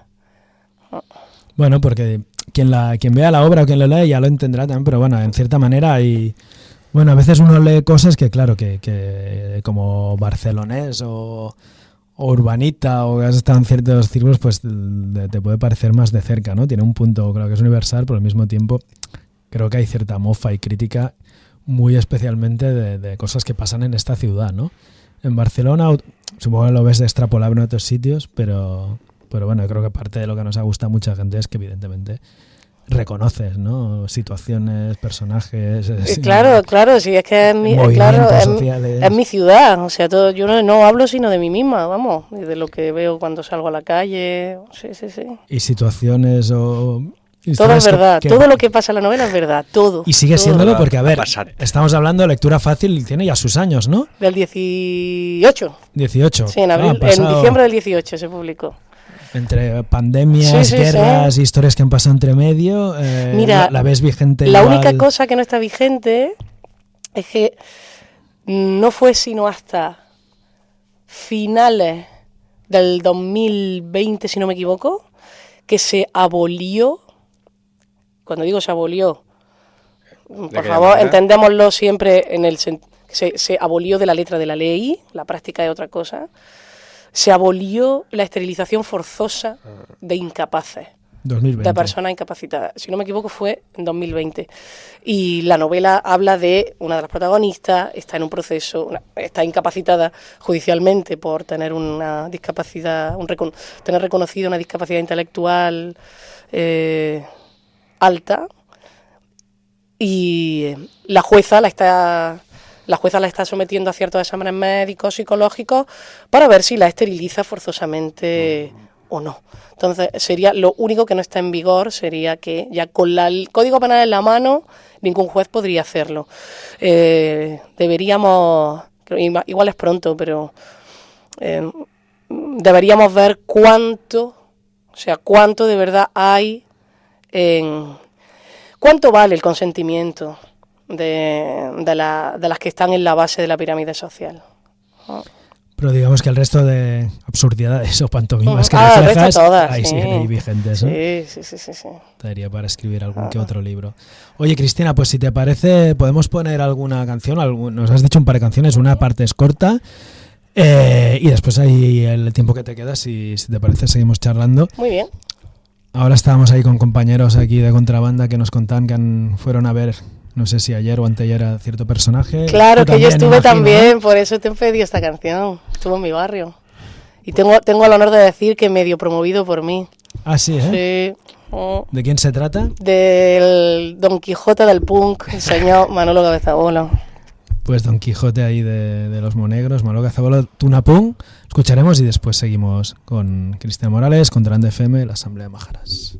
Speaker 3: Bueno, porque quien vea la obra o quien lo lee ya lo entenderá también, pero bueno, en cierta manera hay... Bueno, a veces uno lee cosas que claro, que como barcelonés o urbanita o que has estado en ciertos círculos, pues te puede parecer más de cerca, ¿no? Tiene un punto, creo que es universal, pero al mismo tiempo creo que hay cierta mofa y crítica muy especialmente de cosas que pasan en esta ciudad, ¿no? En Barcelona supongo que lo ves extrapolable en otros sitios, pero bueno, yo creo que parte de lo que nos ha gustado a mucha gente es que evidentemente reconoces, ¿no? Situaciones, personajes...
Speaker 10: Claro, sí, es que es mi ciudad, o sea, yo no hablo sino de mí misma, vamos, y de lo que veo cuando salgo a la calle, sí.
Speaker 3: Y situaciones o...
Speaker 10: Todo es verdad, todo lo que pasa en la novela es verdad, todo.
Speaker 3: Y sigue siéndolo porque, a ver, estamos hablando de lectura fácil, tiene ya sus años, ¿no?
Speaker 10: Del 18.
Speaker 3: 18.
Speaker 10: Sí, en abril, en diciembre del 18 se publicó.
Speaker 3: Entre pandemias, guerras, historias que han pasado entre medio,
Speaker 10: mira,
Speaker 3: la ves vigente.
Speaker 10: La única cosa que no está vigente es que no fue sino hasta finales del 2020, si no me equivoco, que se abolió. Cuando digo se abolió, por favor, entendémoslo siempre en el se abolió de la letra de la ley, la práctica es otra cosa. Se abolió la esterilización forzosa de incapaces,
Speaker 3: 2020.
Speaker 10: de personas incapacitadas. Si no me equivoco fue en 2020. Y la novela habla de una de las protagonistas, está en un proceso, está incapacitada judicialmente por tener una discapacidad, tener reconocido una discapacidad intelectual alta, y la jueza la está sometiendo a ciertos exámenes médicos, psicológicos, para ver si la esteriliza forzosamente o no. Entonces, sería lo único que no está en vigor, sería que ya con el Código Penal en la mano, ningún juez podría hacerlo. Deberíamos, igual es pronto, pero deberíamos ver cuánto de verdad hay ¿Cuánto vale el consentimiento de las que están en la base de la pirámide social?
Speaker 3: Pero digamos que el resto de absurdidades o pantomimas que
Speaker 10: el
Speaker 3: reflejas,
Speaker 10: resto todas,
Speaker 3: ahí
Speaker 10: sí.
Speaker 3: siguen ahí vigentes, ¿no?
Speaker 10: Sí.
Speaker 3: Daría para escribir algún que otro libro. Oye, Cristina, pues si te parece, podemos poner alguna canción. Nos has dicho un par de canciones, una parte es corta y después ahí el tiempo que te queda, si te parece, seguimos charlando.
Speaker 10: Muy bien.
Speaker 3: Ahora estábamos ahí con compañeros aquí de Contrabanda que nos contaban que fueron a ver, no sé si ayer o anteayer, a cierto personaje.
Speaker 10: Claro,
Speaker 3: Tú
Speaker 10: que yo
Speaker 3: también,
Speaker 10: estuve
Speaker 3: imagino,
Speaker 10: también,
Speaker 3: ¿no?
Speaker 10: por eso te he pedido esta canción. Estuve en mi barrio. Y tengo el honor de decir que medio promovido por mí.
Speaker 3: Ah, sí, ¿eh?
Speaker 10: Sí.
Speaker 3: ¿De quién se trata?
Speaker 10: Del Don Quijote del punk, el señor Manolo Cabezabolo.
Speaker 3: Pues Don Quijote ahí de los Monegros, Manolo Cabezabolo, Tunapunk. Escucharemos y después seguimos con Cristian Morales, con Grande FM, la Asamblea de Majaras.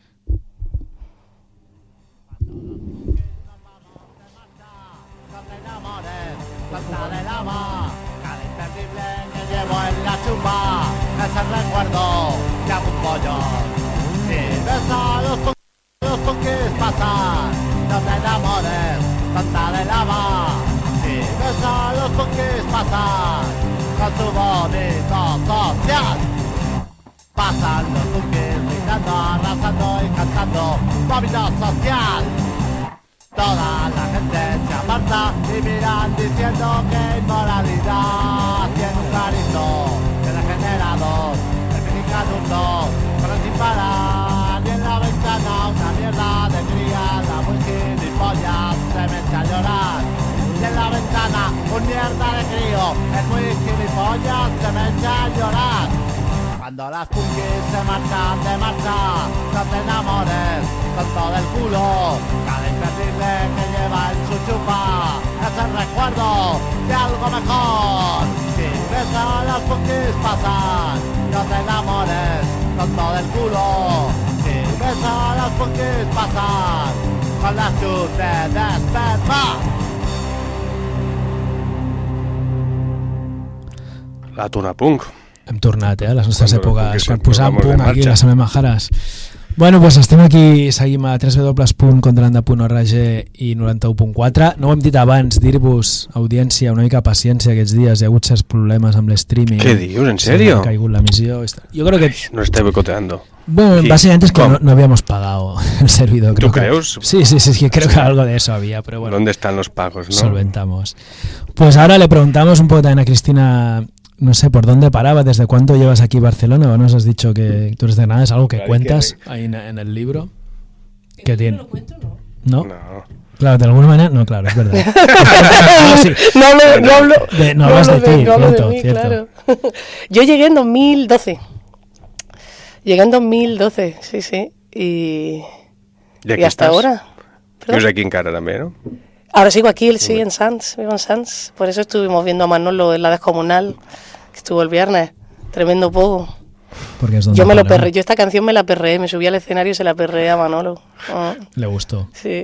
Speaker 13: En la chumba es el recuerdo de algún pollo. Si ves a los punkis pasar, no te enamores, tanta de lava. Si ves a los punkis pasar, con su bonito social. Pasan los punkis gritando, arrasando y cantando, movimiento social. Toda la gente se aparta y miran diciendo que inmoralidad tiene un clarito de degenerados, de canutos, pero sin parar. Y en la ventana una mierda de cría, la muy gilipollas se me echa a llorar. Y en la ventana un mierda de crío, el muy gilipollas se me echa a llorar. Cuando las punkis se marchan de marcha, no te enamores con todo el culo. Cada imperdible que lleva en su chupa es el recuerdo de algo mejor. Si ves a las punkis pasar, no te enamores con todo el culo. Si ves a las punkis pasar, con las chutes de esperma.
Speaker 2: La Tunapunk.
Speaker 3: Hem tornat, a les nostres èpoques, quan posàvem
Speaker 2: de
Speaker 3: punt aquí
Speaker 2: marxa.
Speaker 3: a les Majares. Bueno, doncs estem aquí, seguim a www.contrabanda.org i 91.4. No ho hem dit abans, dir-vos, audiència, una mica paciència aquests dies, hi ha hagut certs problemes amb l'streaming.
Speaker 2: ¿Qué dios? ¿En serio?
Speaker 3: Ha caigut l'emissió. Yo creo que...
Speaker 2: No estoy boicoteando.
Speaker 3: Bueno,
Speaker 2: ¿Y
Speaker 3: básicamente es que
Speaker 2: cómo?
Speaker 3: no habíamos pagado el servidor.
Speaker 2: ¿Tú
Speaker 3: creo
Speaker 2: crees?
Speaker 3: Sí, creo que algo de eso había, pero bueno.
Speaker 2: ¿Dónde están los pagos, no?
Speaker 3: Solventamos. Pues ahora le preguntamos un poco también a Cristina, no sé, ¿por dónde paraba? ¿Desde cuánto llevas aquí en Barcelona? ¿O nos has dicho que tú eres de Granada? ¿Es algo que
Speaker 2: Claro,
Speaker 3: cuentas
Speaker 2: que-
Speaker 3: ahí en el libro? ¿Qué tiene?
Speaker 10: ¿Lo cuento o
Speaker 3: ¿No?
Speaker 2: No.
Speaker 3: Claro, de alguna manera, no, claro, es verdad. Sí.
Speaker 10: No hablo
Speaker 3: No hablas de ti,
Speaker 10: no hablo
Speaker 3: cierto,
Speaker 10: de mí,
Speaker 3: cierto.
Speaker 10: claro. Yo llegué en 2012. Llegué en 2012, sí. Y
Speaker 2: aquí
Speaker 10: hasta
Speaker 2: estás?
Speaker 10: ahora.
Speaker 2: Vives aquí en Cara también, ¿no?
Speaker 10: Ahora sigo aquí, sí, en Sants, vivo en Sants. Por eso estuvimos viendo a Manolo en la Descomunal, que estuvo el viernes. Tremendo poco.
Speaker 3: Porque es donde
Speaker 10: Yo me lo
Speaker 3: paraba.
Speaker 10: perreé, yo esta canción me la perreé, me subí al escenario y se la perreé a Manolo. Ah,
Speaker 3: Le gustó.
Speaker 10: sí.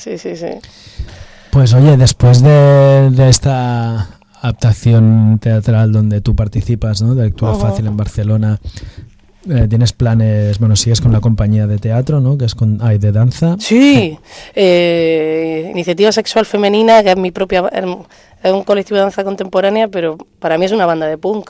Speaker 3: Pues oye, después de esta adaptación teatral donde tú participas, ¿no? De Lectura Fácil en Barcelona, tienes planes, bueno, sigues con la compañía de teatro, ¿no? Que es de danza.
Speaker 10: Sí, Iniciativa Sexual Femenina, que es mi propia, es un colectivo de danza contemporánea, pero para mí es una banda de punk.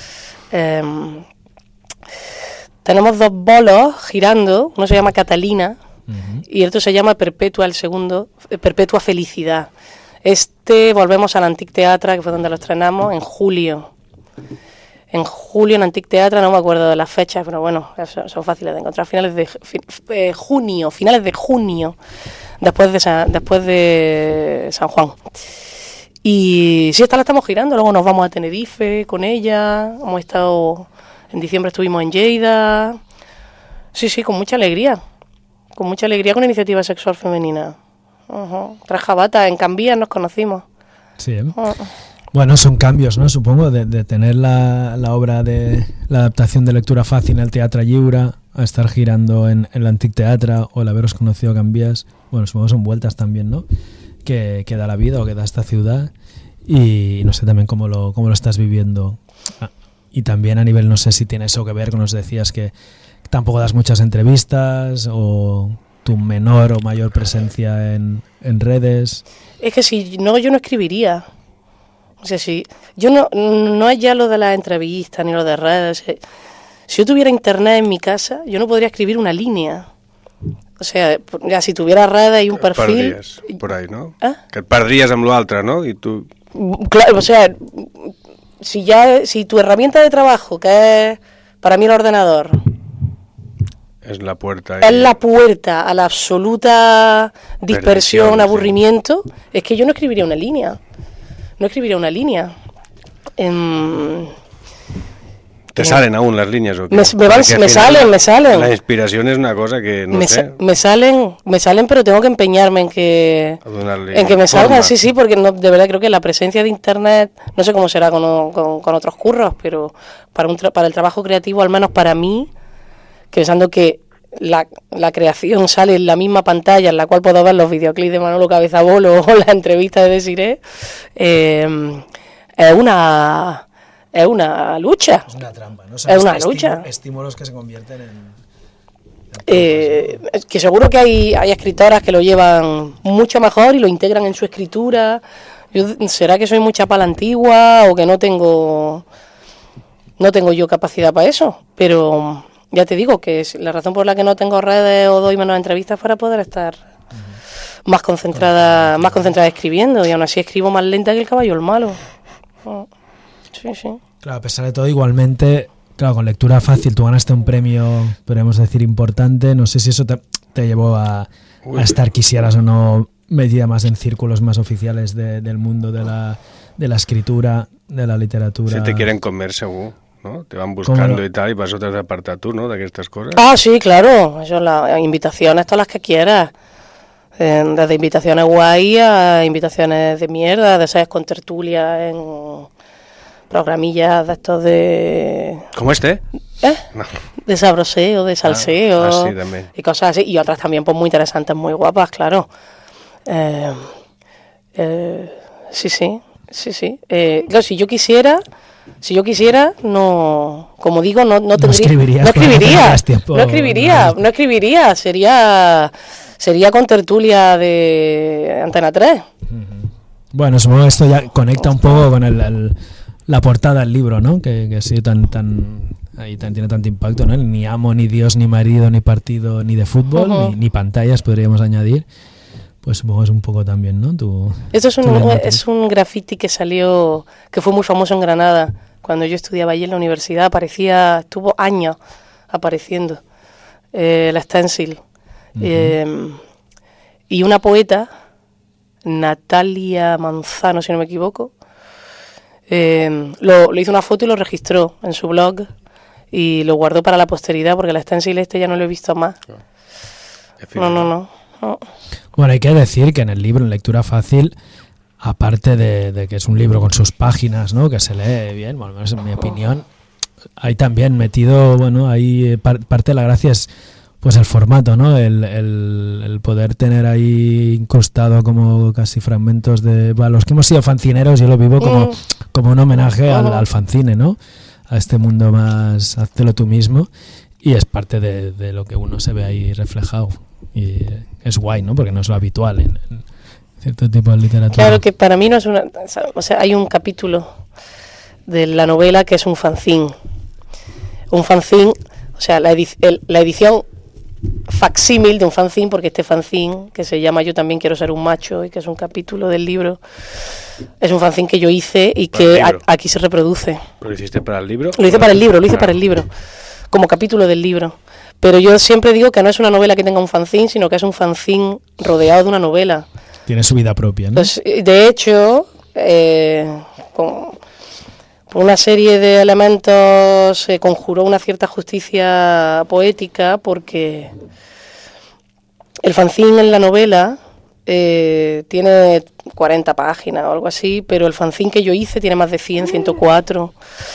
Speaker 10: Tenemos 2 bolos girando, uno se llama Catalina y el otro se llama Perpetua, el segundo, Perpetua Felicidad. Volvemos al Antic Teatre, que fue donde lo estrenamos, en julio. En julio en Antic Teatre, no me acuerdo de las fechas, pero bueno, son fáciles de encontrar. Finales de junio, después de San Juan. Y sí, esta la estamos girando, luego nos vamos a Tenerife con ella, hemos estado, en diciembre estuvimos en Lleida. Sí, con mucha alegría con Iniciativa Sexual Femenina. Tras Jabata, en Cambías nos conocimos.
Speaker 3: Sí, ¿eh? Bueno, son cambios, ¿no? Supongo, de tener la obra de la adaptación de Lectura Fácil en el Teatre Lliure a estar girando en el Antic Teatre o el haberos conocido a Cambías. Bueno, supongo que son vueltas también, ¿no? Que da la vida o que da esta ciudad y no sé también cómo lo estás viviendo. Y también a nivel, no sé si tiene eso que ver con nos decías que tampoco das muchas entrevistas o tu menor o mayor presencia en redes?
Speaker 10: Es que si no, yo no escribiría. O sea, si yo no es ya lo de las entrevistas ni lo de redes. Si yo tuviera internet en mi casa, yo no podría escribir una línea. O sea, ya si tuviera redes y un perfil...
Speaker 2: Perdries, por ahí, no?
Speaker 10: ¿Ah?
Speaker 2: Que et perdries amb l'altre, no? I tu...
Speaker 10: Claro, o sea, si tu herramienta de trabajo, que es para mí el ordenador,
Speaker 2: es la puerta.
Speaker 10: Es la puerta a la absoluta dispersión, aburrimiento. Es que yo no escribiría una línea. No escribiría una línea.
Speaker 2: ¿Te salen aún las líneas o qué?
Speaker 10: Me salen.
Speaker 2: La inspiración es una cosa que no sé.
Speaker 10: Me salen, pero tengo que empeñarme en que me salgan, sí, porque no, de verdad creo que la presencia de internet, no sé cómo será con otros curros, pero para el trabajo creativo, al menos para mí, que pensando que la creación sale en la misma pantalla en la cual puedo ver los videoclips de Manolo Cabezabolo o la entrevista de Desiree, es una lucha.
Speaker 3: Es una trampa, ¿no?
Speaker 10: Es una lucha.
Speaker 3: Estímulos que se convierten en...
Speaker 10: que seguro que hay escritoras que lo llevan mucho mejor y lo integran en su escritura. ¿Será que soy muy chapa a la antigua o que no tengo yo capacidad para eso? Pero ya te digo que es la razón por la que no tengo redes o doy menos entrevistas para poder estar más concentrada escribiendo, y aún así escribo más lenta que el caballo el malo. Sí.
Speaker 3: Claro, a pesar de todo, igualmente, claro, con Lectura Fácil tú ganaste un premio, podríamos decir, importante. No sé si eso te llevó a estar, quisieras o no, metida más en círculos más oficiales del mundo de la escritura, de la literatura.
Speaker 2: Si te quieren comer, seguro, ¿no? Te van buscando y tal, y vas a apartar tú, ¿no?, de estas cosas.
Speaker 10: Ah, sí, claro. Eso, las invitaciones, todas las que quieras. Desde invitaciones guay a invitaciones de mierda, de esas con tertulia en programillas de estos de...
Speaker 2: ¿Cómo este?
Speaker 10: No. De sabroseo, de salseo,
Speaker 2: sí, también.
Speaker 10: Y cosas así, y otras también pues muy interesantes, muy guapas, claro. Sí. Claro, si yo quisiera, no, como digo, no tendría... No escribiría, sería con tertulia de Antena 3.
Speaker 3: Bueno, supongo que esto ya conecta un poco con la portada del libro, ¿no? Que ha sido ahí tiene tanto impacto, ¿no? Ni amo, ni Dios, ni marido, ni partido, ni de fútbol, ni pantallas, podríamos añadir. Pues supongo que es un poco también, ¿no?
Speaker 10: Esto es un graffiti que salió, que fue muy famoso en Granada. Cuando yo estudiaba allí en la universidad, estuvo años apareciendo la stencil. Y una poeta, Natalia Manzano, si no me equivoco, le hizo una foto y lo registró en su blog y lo guardó para la posteridad, porque la stencil ya no lo he visto más. No.
Speaker 3: Bueno, hay que decir que en el libro, en Lectura Fácil, aparte de que es un libro con sus páginas, ¿no?, que se lee bien, bueno, al menos en mi opinión, hay también metido, bueno, ahí parte de la gracia es pues el formato, ¿no? El poder tener ahí incrustado como casi fragmentos de... Bueno, los que hemos sido fancineros, yo lo vivo como un homenaje al fanzine, ¿no? A este mundo más, hazlo tú mismo, y es parte de lo que uno se ve ahí reflejado. Y es guay, ¿no? Porque no es lo habitual en cierto tipo de literatura.
Speaker 10: Claro, que para mí no es una... O sea, hay un capítulo de la novela que es un fanzine. Un fanzine, o sea, la edición facsímil de un fanzine, porque este fanzine, que se llama Yo también quiero ser un macho, y que es un capítulo del libro, es un fanzine que yo hice y que aquí se reproduce.
Speaker 2: ¿Lo hiciste para el libro?
Speaker 10: Lo hice para el libro, como capítulo del libro. Pero yo siempre digo que no es una novela que tenga un fanzine, sino que es un fanzine rodeado de una novela.
Speaker 3: Tiene su vida propia, ¿no?
Speaker 10: Pues, de hecho, por una serie de elementos se conjuró una cierta justicia poética, porque el fanzine en la novela tiene 40 páginas o algo así, pero el fanzine que yo hice tiene más de 104.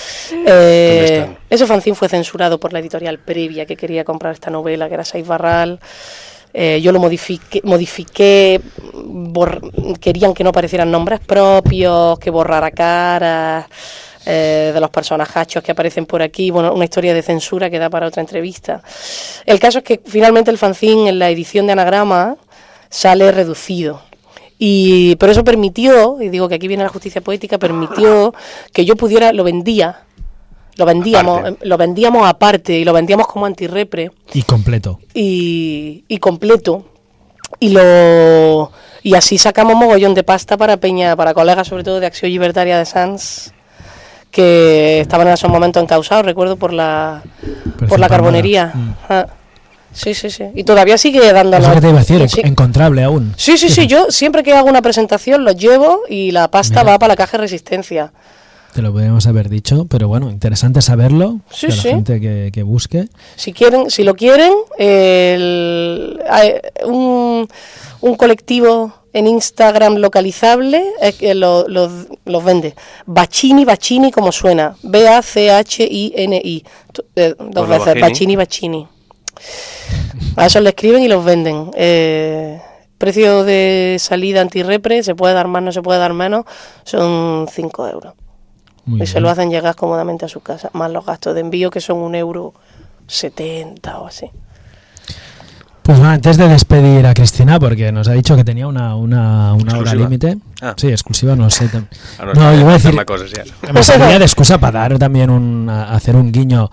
Speaker 10: Ese fanzine fue censurado por la editorial previa que quería comprar esta novela, que era Saiz Barral. Yo lo modifiqué, querían que no aparecieran nombres propios, que borrara caras. de los personajachos que aparecen por aquí, bueno, una historia de censura que da para otra entrevista. El caso es que finalmente el fanzine en la edición de Anagrama sale reducido. Pero eso permitió, y digo que aquí viene la justicia poética, permitió que yo pudiera, lo vendíamos aparte y lo vendíamos como antirrepre.
Speaker 3: Y completo.
Speaker 10: Y completo. Y así sacamos mogollón de pasta para Peña, para colegas sobre todo de Acción Libertaria de Sants, que estaban en esos momentos encausados, recuerdo, por la carbonería. Sí. Y todavía sigue dándonos.
Speaker 3: Eso que te iba a decir, encontrable aún.
Speaker 10: Sí. Yo siempre que hago una presentación los llevo y la pasta va para la caja de Resistencia.
Speaker 3: Te lo podríamos haber dicho, pero bueno, interesante saberlo.
Speaker 10: Sí,
Speaker 3: para la gente que busque.
Speaker 10: Si lo quieren, hay un colectivo en Instagram localizable los vende. Bacchini como suena. Bachini. Dos veces. Bacchini. A eso le escriben y los venden. Precio de salida antirrepre, se puede dar más, no se puede dar menos, son 5 euros. Muy bien. Se lo hacen llegar cómodamente a su casa, más los gastos de envío que son 1,70 € o así.
Speaker 3: Pues bueno, antes de despedir a Cristina, porque nos ha dicho que tenía una hora límite. Sí, exclusiva, no sé. No, iba a decir, me servía de excusa para dar también hacer un guiño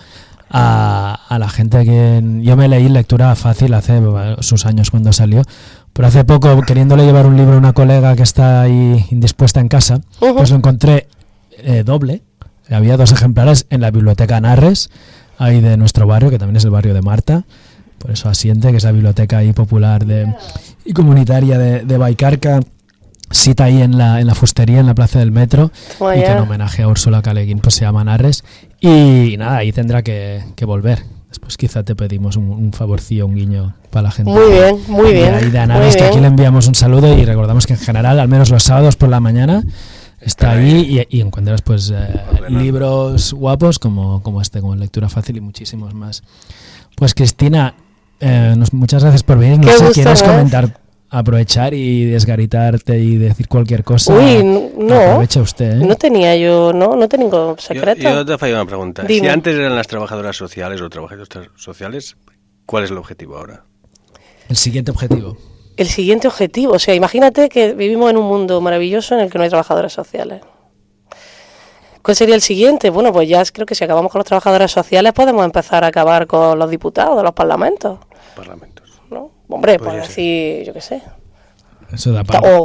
Speaker 3: a la gente que... Yo me leí Lectura Fácil hace sus años cuando salió, pero hace poco, queriéndole llevar un libro a una colega que está ahí indispuesta en casa, pues lo encontré doble. Había 2 ejemplares en la biblioteca Narres, ahí de nuestro barrio, que también es el barrio de Marta, por eso Asiente, que es la biblioteca ahí popular y comunitaria de Baicarca, cita ahí en la fustería, en la plaza del metro, y que en homenaje a Úrsula K. Le Guin pues se llama Narres, y nada, ahí tendrá que volver. Después quizá te pedimos un favorcillo, un guiño para la gente.
Speaker 10: Muy bien.
Speaker 3: Ahí de Anares, que aquí le enviamos un saludo y recordamos que en general, al menos los sábados por la mañana, está ahí y encuentras pues libros guapos como como Lectura Fácil y muchísimos más. Pues Cristina, muchas gracias por venir. No sé, ¿quieres comentar, aprovechar y desgaritarte y decir cualquier cosa?
Speaker 10: No.
Speaker 3: Aprovecha usted.
Speaker 10: No tenía no tengo secreto.
Speaker 2: Yo te fallo una pregunta.
Speaker 10: Dime.
Speaker 2: Si antes eran las trabajadoras sociales o trabajadores sociales, ¿cuál es el objetivo ahora?
Speaker 3: El siguiente objetivo.
Speaker 10: El siguiente objetivo, o sea, imagínate que vivimos en un mundo maravilloso en el que no hay trabajadores sociales. ¿Cuál sería el siguiente? Bueno, pues ya creo que si acabamos con los trabajadores sociales podemos empezar a acabar con los diputados de los parlamentos. ¿No? Hombre, pues decir, yo qué sé.
Speaker 3: Eso da
Speaker 10: o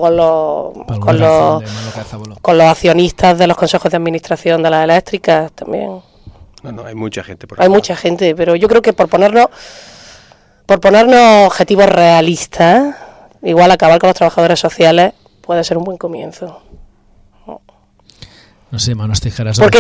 Speaker 10: con los accionistas de los consejos de administración de las eléctricas también.
Speaker 2: No, hay mucha gente por ahí.
Speaker 10: Hay mucha gente, pero yo creo que por ponernos objetivos realistas, igual acabar con los trabajadores sociales puede ser un buen comienzo.
Speaker 3: No sé, manos tijeras.
Speaker 10: Porque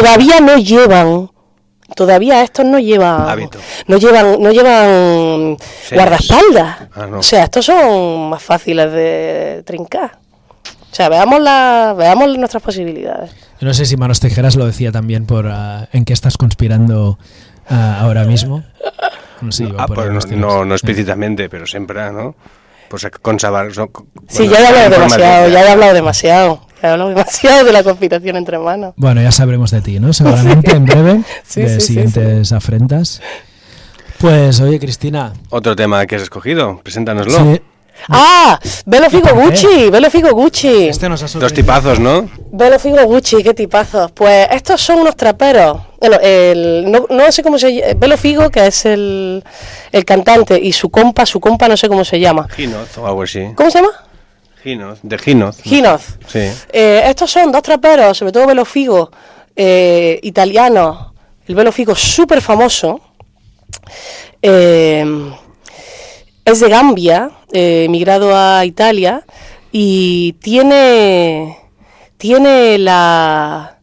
Speaker 10: todavía estos no llevan hábito. No llevan guardaespaldas.
Speaker 2: No.
Speaker 10: O sea, estos son más fáciles de trincar. O sea, veamos nuestras posibilidades.
Speaker 3: Yo no sé si Manos Tijeras lo decía también por en qué estás conspirando ahora mismo. No sé,
Speaker 2: no explícitamente, pero siempre, ¿no? Pues conservar...
Speaker 10: Sí, ya he hablado demasiado de la conspiración entre manos.
Speaker 3: Bueno, ya sabremos de ti, ¿no? Seguramente en breve, siguientes afrentas. Pues, oye, Cristina...
Speaker 2: Otro tema que has escogido, preséntanoslo.
Speaker 3: Sí.
Speaker 10: Velo Figo Gucci.
Speaker 3: Este nos ha sorprendido.
Speaker 2: 2 tipazos, ¿no?
Speaker 10: Velo Figo Gucci, qué tipazos. Pues estos son unos traperos. No sé cómo se llama. Velo Figo, que es el cantante, y su compa no sé cómo se llama.
Speaker 2: Ginoz o algo así.
Speaker 10: ¿Cómo se llama?
Speaker 2: Ginoz. Sí.
Speaker 10: Estos son 2 traperos, sobre todo Velo Figo, italianos. El Velo Figo súper famoso. Es de Gambia, emigrado a Italia, y tiene la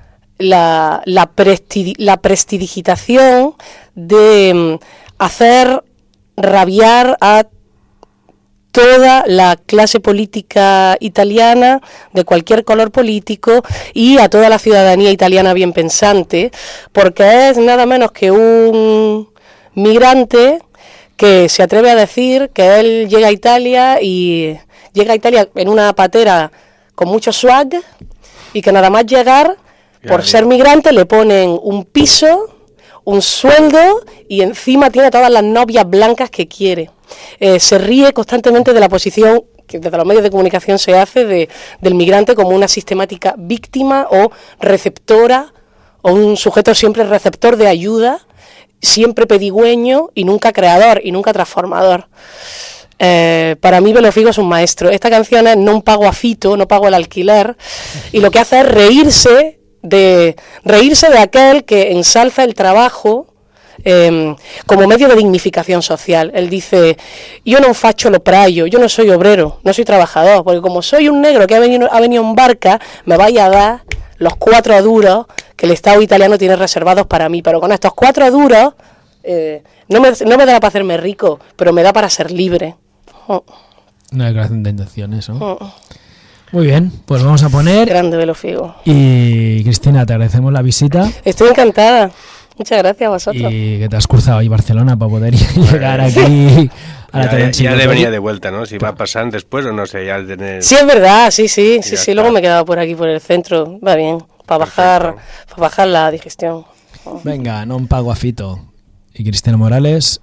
Speaker 10: prestidigitación de hacer rabiar a toda la clase política italiana, de cualquier color político, y a toda la ciudadanía italiana bien pensante, porque es nada menos que un migrante que se atreve a decir que él llega a Italia en una patera con mucho swag, y que nada más llegar Por ser migrante le ponen un piso, un sueldo y encima tiene todas las novias blancas que quiere. Se ríe constantemente de la posición que desde los medios de comunicación se hace del migrante como una sistemática víctima o receptora, o un sujeto siempre receptor de ayuda, siempre pedigüeño y nunca creador y nunca transformador. Para mí Belo Figo es un maestro. Esta canción es No pago a Fito, no pago el alquiler, y lo que hace es reírse de aquel que ensalza el trabajo como medio de dignificación social. Él dice: yo non faccio l'operaio, yo no soy obrero, no soy trabajador, porque como soy un negro que ha venido en barca, me vaya a dar los 4 duros que el Estado italiano tiene reservados para mí, pero con estos 4 duros no me da para hacerme rico, pero me da para ser libre.
Speaker 3: Una declaración de intenciones, ¿no? Muy bien, pues vamos a poner...
Speaker 10: Grande Belo Figo.
Speaker 3: Y Cristina, te agradecemos la visita.
Speaker 10: Estoy encantada. Muchas gracias a vosotros.
Speaker 3: Y que te has cruzado ahí Barcelona para poder llegar aquí a la televisión.
Speaker 2: Ya le venía de vuelta, ¿no? Si va a pasar después o no sé, ya al tener...
Speaker 10: Sí, es verdad, sí. Luego me he quedado por aquí, por el centro. Va bien, para bajar la digestión.
Speaker 3: Venga, non pago a Fito. Y Cristina Morales...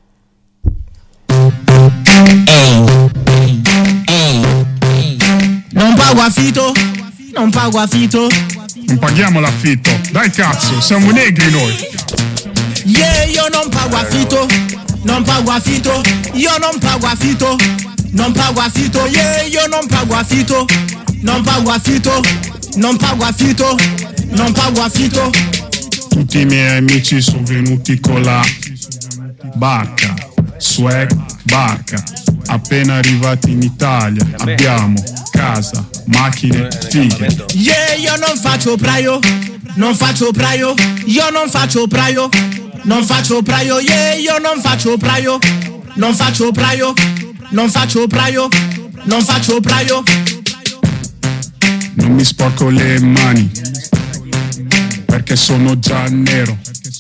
Speaker 14: Non pago affitto, non pago affitto.
Speaker 15: Non paghiamo l'affitto, dai cazzo, siamo negri noi.
Speaker 14: Yeah, io non pago affitto, non pago affitto. Io non pago affitto, non pago affitto. Yeah, io non pago affitto, non pago affitto. Non pago affitto, non pago affitto.
Speaker 15: Tutti i miei amici sono venuti con la barca, swag, barca. Appena arrivati in Italia abbiamo casa, macchine, fighe.
Speaker 14: Yeah, io non faccio praio, non faccio praio. Io non faccio praio, non faccio praio. Yeah, io non faccio praio, non faccio praio. Non faccio praio, non faccio praio.
Speaker 15: Non mi sporco le mani perché sono già nero.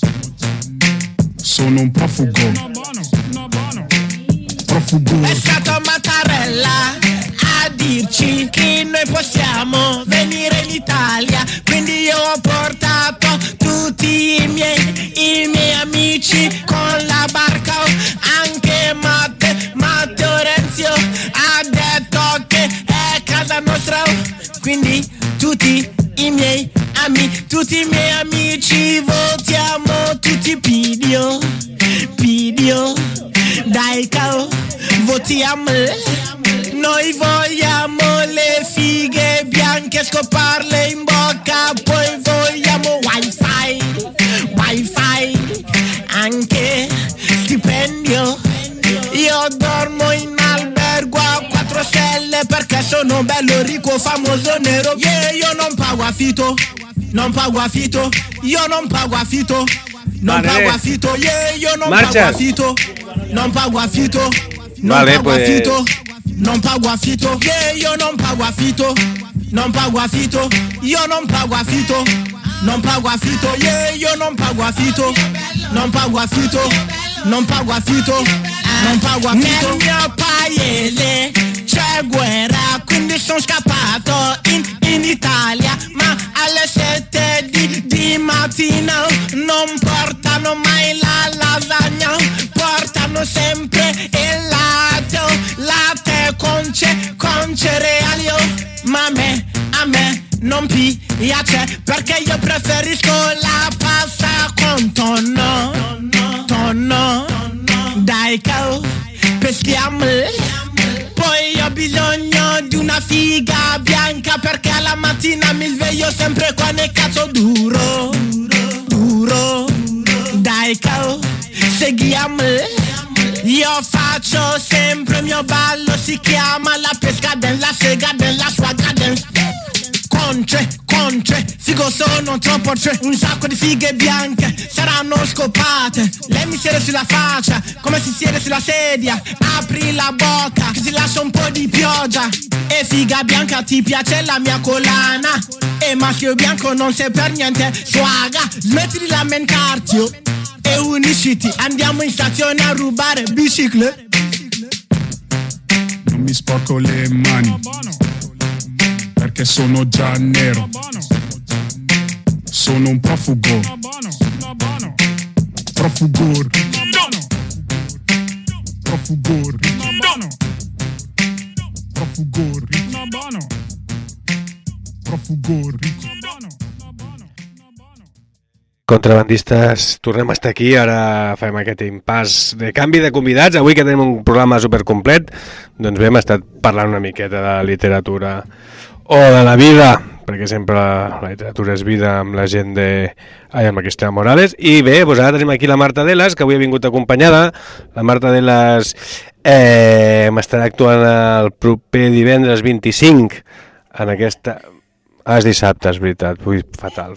Speaker 15: Sono un profugo.
Speaker 14: È stato Mattarella a dirci che noi possiamo venire in Italia, quindi io ho portato tutti i miei amici con la barca, anche Matteo Renzi ha detto che è casa nostra, quindi tutti i miei amici votiamo tutti Pidio, dai cao, votiamo, noi vogliamo le fighe bianche, scoparle in bocca, poi vogliamo wifi, anche stipendio. Io dormo in albergo a 4 stelle perché sono bello, ricco, famoso, nero. Yeah, io non pago affitto, non pago affitto. Io non pago affitto, non pago affitto. Yeah, io non pago affitto, non pago affitto. Non pago affitto, non pago affitto. Yeah, io non pago affitto, non pago affitto. Io non pago affitto, non pago affitto. Yeah, io non pago affitto, non pago affitto. Non pago affitto, non pago affitto. Nel mio paese c'è guerra, quindi sono scappato in Italia, ma alle 7 di mattina non portano mai la lasagna, portano sempre il latte con cereali, ma a me non piace perché io preferisco la pasta con tonno. Dai cao, peschiamo, poi ho bisogno di una figa bianca perché alla mattina mi sveglio sempre con il cazzo duro. Dai cao, seguiamo, io faccio sempre il mio ballo, si chiama la pesca della sega della swagga dance. Conce, figo sono troppo, c'è un sacco di fighe bianche, saranno scopate. Lei mi siede sulla faccia, come si siede sulla sedia, apri la bocca, che si lascia un po' di pioggia. E figa bianca, ti piace la mia collana? E maschio bianco non sei per niente swaga, smetti di lamentarti e unisciti, andiamo in stazione a rubare biciclette.
Speaker 15: Non mi sporco le mani perché sono già nero. sono un profugo. Profugor. Profugor. Profugor. Profugor.
Speaker 2: Contrabandistes, tornem a estar aquí, ara fem aquest impàs de canvi de convidats. Avui que tenim un programa supercomplet, doncs bé, hem estat parlant una miqueta de literatura o de la vida, perquè sempre la literatura és vida amb la gent amb Cristina Morales. I bé, doncs ara tenim aquí la Marta Delas, que avui ha vingut acompanyada. La Marta Delas m'estarà actuant el proper divendres 25 en aquesta... és dissabte, és veritat. Ui, fatal.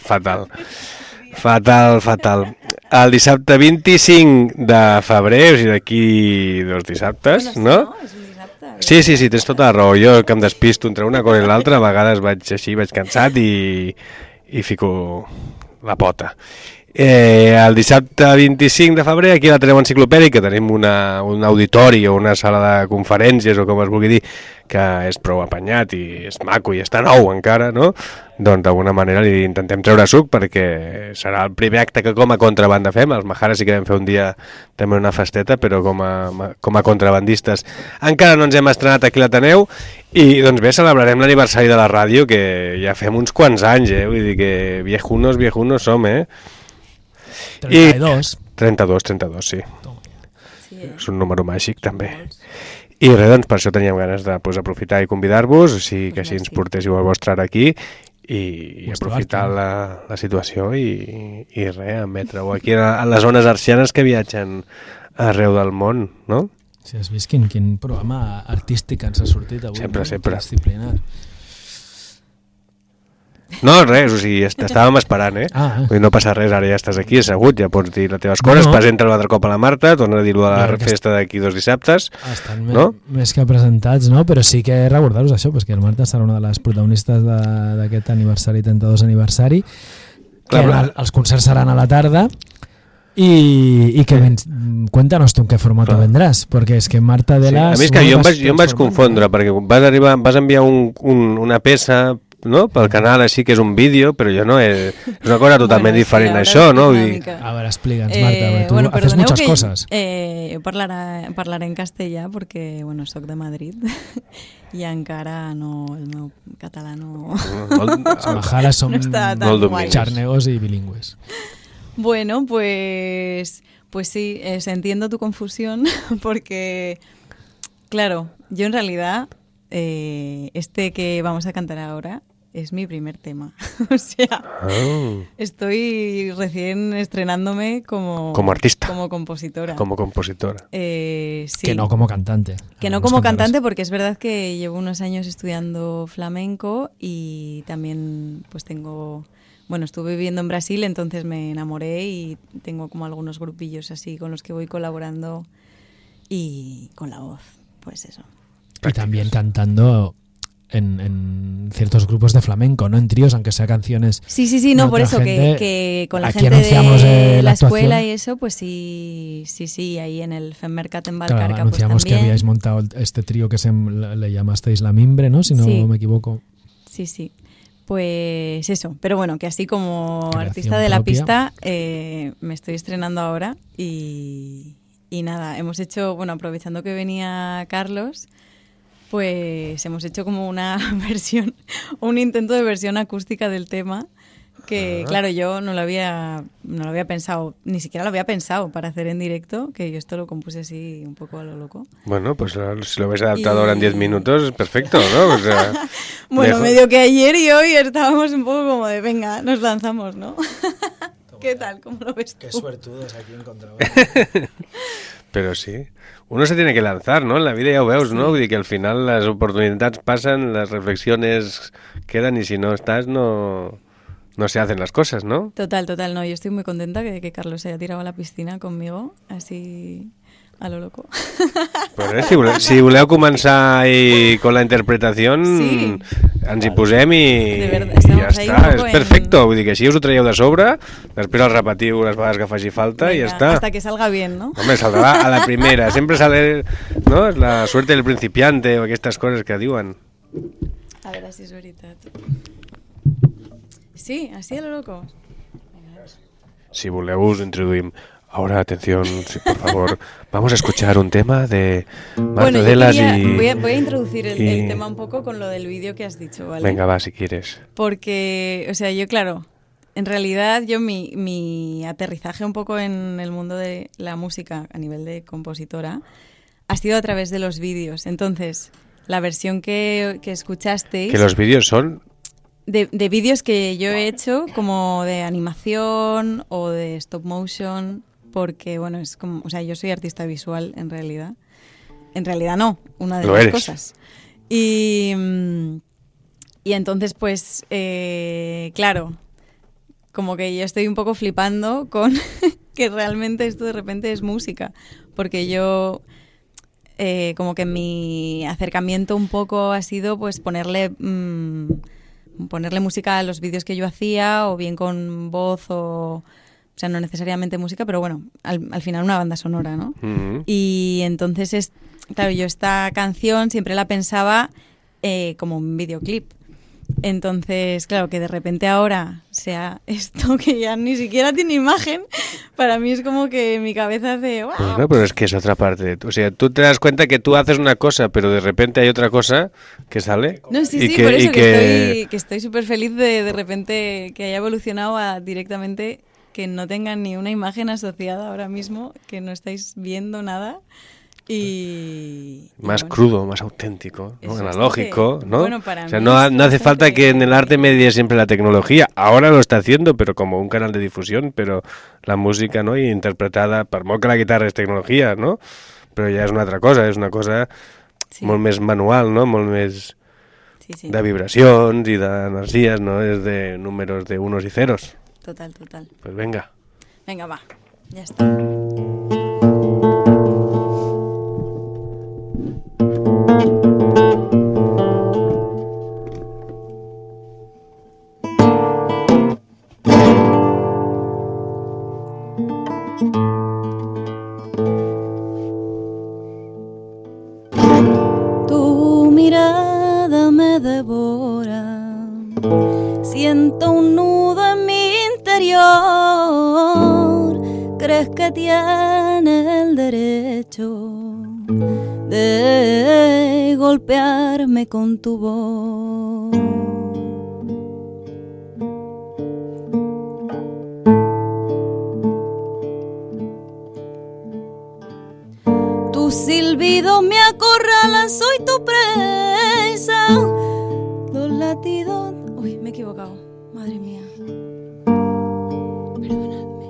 Speaker 2: El dissabte 25 de febrer, o sigui, d'aquí 2 dissabtes, no? Sí, tens tota la raó. Jo que em despisto entre una cosa i l'altra, a vegades vaig cansat i fico la pota. El dissabte 25 de febrer, aquí a l'Ateneu Enciclopèdic, que tenim un auditori o una sala de conferències, o com es vulgui dir, que és prou apanyat i és maco i està nou encara, no? Doncs d'alguna manera li intentem treure suc, perquè serà el primer acte que com a contrabanda fem. Els Majares sí que vam fer un dia també una festeta, però com a contrabandistes encara no ens hem estrenat aquí a l'Ateneu. I doncs bé, celebrarem l'aniversari de la ràdio, que ja fem uns quants anys, vull dir que viejunos som,
Speaker 3: 32.
Speaker 2: 32, sí. És un número màgic, també. I res, doncs per això teníem ganes d'aprofitar i convidar-vos, o sigui que així ens portéssiu el vostre ara aquí i aprofitar la situació i res, emetre-ho aquí a les zones arcianes que viatgen arreu del món, no?
Speaker 3: Si has vist quin programa artístic ens ha sortit avui.
Speaker 2: Sempre.
Speaker 3: Disciplinar.
Speaker 2: No, res, o sigui, estàvem esperant, Vull dir, no passa res, ara ja estàs aquí, assegut, ja pots dir les teves coses, presenta un altre cop a la Marta, torna a dir-ho a la festa d'aquí 2 dissabtes.
Speaker 3: Estan més que presentats, no? Però sí que recordar-vos això, perquè la Marta serà una de les protagonistes d'aquest aniversari, 32 aniversari, que els concerts seran a la tarda, y que cuéntanos tú en qué formato vendrás, porque es que Marta Delas...
Speaker 2: Sí, a mi és que jo em vaig confondre, perquè vas enviar una peça, no? Pel canal així, que és un vídeo, però jo no és una cosa totalment diferent a això, no?
Speaker 3: A ver, explica'ns, Marta, tú haces muchas cosas.
Speaker 4: Jo parlaré en castellà perquè, soc de Madrid i encara el meu català no...
Speaker 3: Els Majares som charnegos y bilingües.
Speaker 4: Bueno, pues sí, entiendo tu confusión porque, claro, yo en realidad este que vamos a cantar ahora es mi primer tema. O sea, estoy recién estrenándome como
Speaker 2: artista,
Speaker 4: como compositora.
Speaker 3: Sí. Que no como cantante.
Speaker 4: Que no como cantante, porque es verdad que llevo unos años estudiando flamenco y también pues estuve viviendo en Brasil, entonces me enamoré y tengo como algunos grupillos así con los que voy colaborando y con la voz, pues eso.
Speaker 3: Y también cantando en ciertos grupos de flamenco, ¿no? En tríos, aunque sea canciones.
Speaker 4: Sí, no, por eso que con la gente de la escuela y eso, pues sí, ahí en el Femmercat en Valcarca.
Speaker 3: Claro, anunciamos
Speaker 4: pues también.
Speaker 3: Que habíais montado este trío que le llamasteis La Mimbre, ¿no? Si no me equivoco.
Speaker 4: Sí. Pues eso, pero bueno, que así como
Speaker 3: creación
Speaker 4: artista de la
Speaker 3: propia.
Speaker 4: pista me estoy estrenando ahora y nada, hemos hecho, aprovechando que venía Carlos, pues hemos hecho como una versión, un intento de versión acústica del tema que claro, yo no lo había pensado, ni siquiera lo había pensado para hacer en directo, que yo esto lo compuse así un poco a lo loco.
Speaker 2: Bueno, pues si lo ves adaptado ahora en 10 minutos, es perfecto, ¿no? O sea,
Speaker 4: medio que ayer y hoy estábamos un poco como de, venga, nos lanzamos, ¿no? ¿Qué tal? ¿Cómo lo ves tú?
Speaker 3: Qué suertudos aquí encontramos.
Speaker 2: Pero sí, uno se tiene que lanzar, ¿no? En la vida ya ho veus, ¿no? Vull dir que al final las oportunidades pasan, las reflexiones quedan y si no estás, no se hacen las cosas, ¿no?
Speaker 4: Total, no, yo estoy muy contenta de que Carlos se haya tirado a la piscina conmigo, así a lo loco.
Speaker 2: Pues si voleu començar con la interpretació, ens hi posem i ja està, és perfecto, vull dir que així us ho traieu de sobre, després el repetiu les vegades que faci falta i ja està.
Speaker 4: Hasta que salga bien, ¿no?
Speaker 2: Home, saldrà a la primera, sempre sale, no? És la suerte del principiante o aquestes coses que diuen.
Speaker 4: A veure si és veritat. Sí, así a lo loco.
Speaker 2: si voleu us introduïm. Ahora, atención, sí, por favor, vamos a escuchar un tema de Marta Delas
Speaker 4: voy a introducir el tema un poco con lo del vídeo que has dicho, ¿vale?
Speaker 2: Venga, va, si quieres.
Speaker 4: Porque, o sea, yo, claro, en realidad yo mi aterrizaje un poco en el mundo de la música a nivel de compositora ha sido a través de los vídeos. Entonces, la versión que escuchasteis...
Speaker 2: Que los vídeos son...
Speaker 4: De vídeos que yo he hecho como de animación o de stop motion... Porque, bueno, es como, o sea, yo soy artista visual en realidad. En realidad no, una de las cosas. Y entonces, pues, claro, como que yo estoy un poco flipando con que realmente esto de repente es música. Porque yo, como que mi acercamiento un poco ha sido, pues, ponerle música a los vídeos que yo hacía, o bien con voz o sea, no necesariamente música, pero bueno, al final una banda sonora, ¿no? Uh-huh. Y entonces, claro, yo esta canción siempre la pensaba como un videoclip. Entonces, claro, que de repente ahora sea esto que ya ni siquiera tiene imagen, para mí es como que mi cabeza hace... ¡Wow!
Speaker 2: Pues no, pero es que es otra parte. O sea, tú te das cuenta que tú haces una cosa, pero de repente hay otra cosa que sale.
Speaker 4: No, sí, por eso que estoy súper feliz de repente que haya evolucionado a directamente... que no tengan ni una imagen asociada ahora mismo, que no estáis viendo nada y
Speaker 2: más crudo, más auténtico, ¿no? Analógico, ¿no?
Speaker 4: Bueno, para
Speaker 2: o sea, no hace falta que en el arte medie siempre la tecnología. Ahora lo está haciendo, pero como un canal de difusión, pero la música, ¿no? Y interpretada, per molt que la guitarra és tecnologia, ¿no? Però ja és una altra cosa, és una cosa molt més manual, ¿no? Molt més de vibracions i d'energies, ¿no? És de números de unos y ceros.
Speaker 4: Total.
Speaker 2: Pues venga.
Speaker 4: Venga, va. Ya está.
Speaker 16: Tu mirada me devora. Siento un nudo en mi interior. ¿Crees que tienes el derecho de golpearme con tu voz? Tu silbido me acorrala, soy tu presa. Los latidos... Uy, me he equivocado. Madre mía. Perdonadme.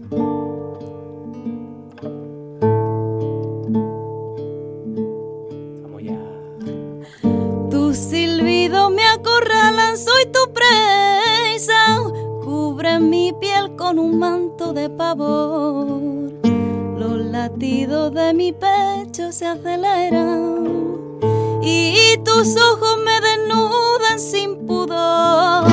Speaker 2: Vamos ya.
Speaker 16: Tu silbido me acorrala, soy tu presa. Cubre mi piel con un manto de pavor. Los latidos de mi pecho se aceleran y tus ojos me desnudan sin pudor.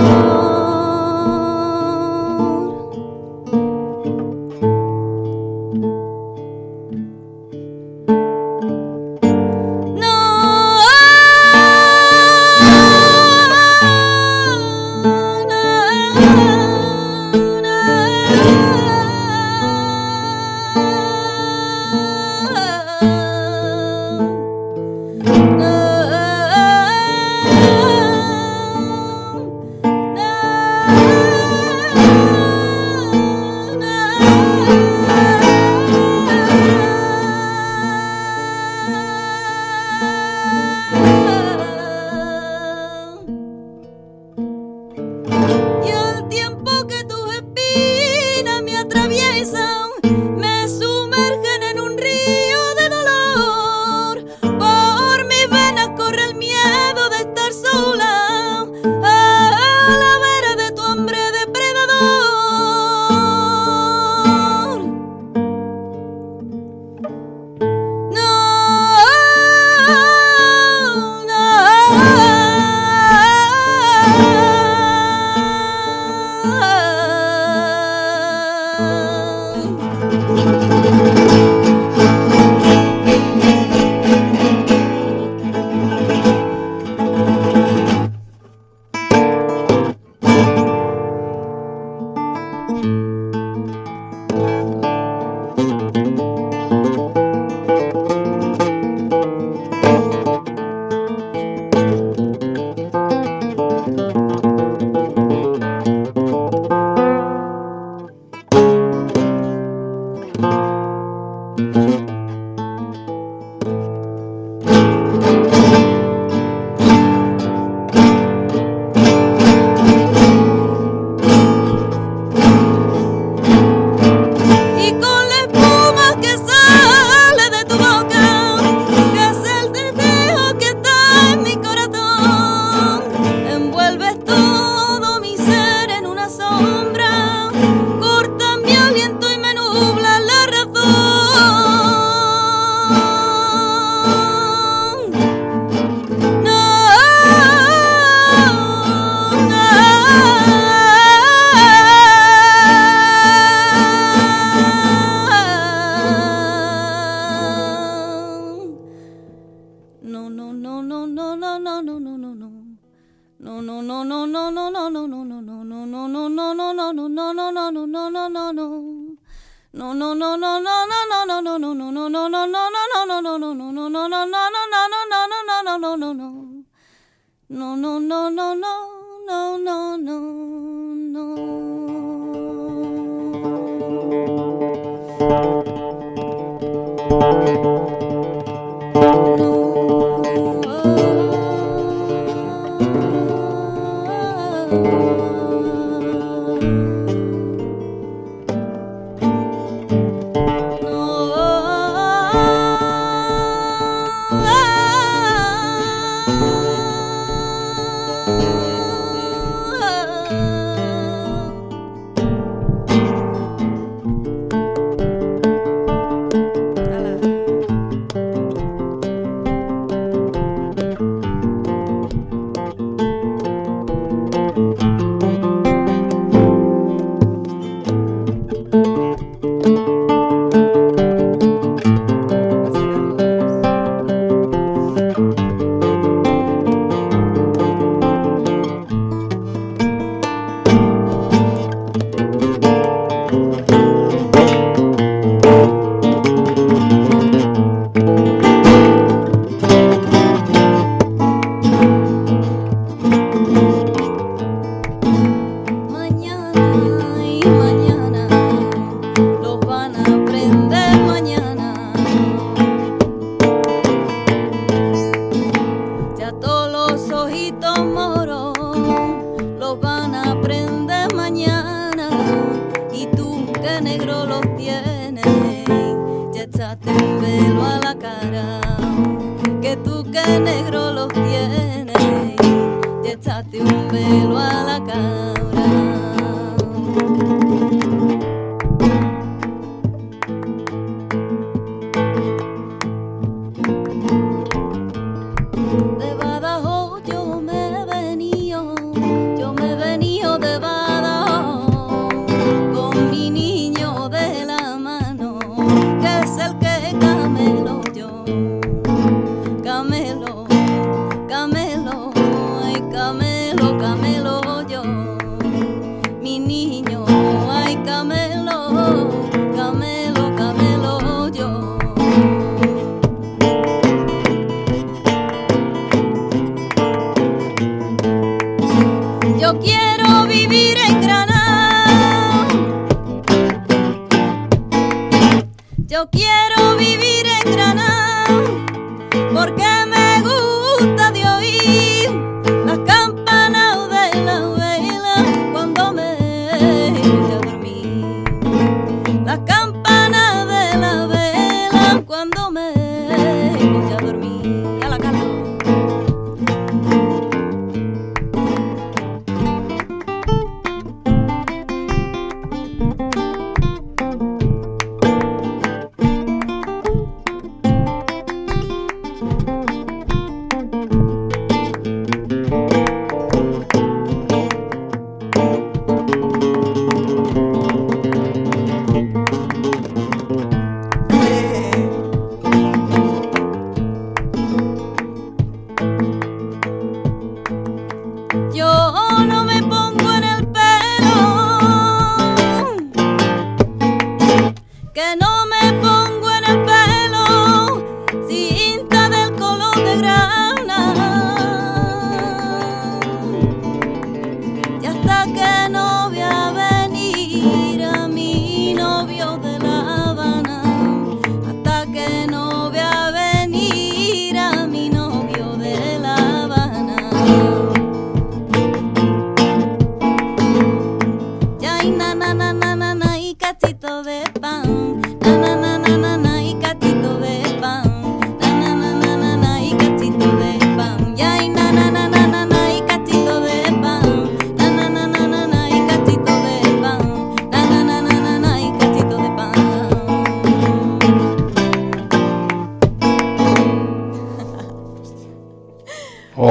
Speaker 16: Que no voy a venir a mi novio de La Habana.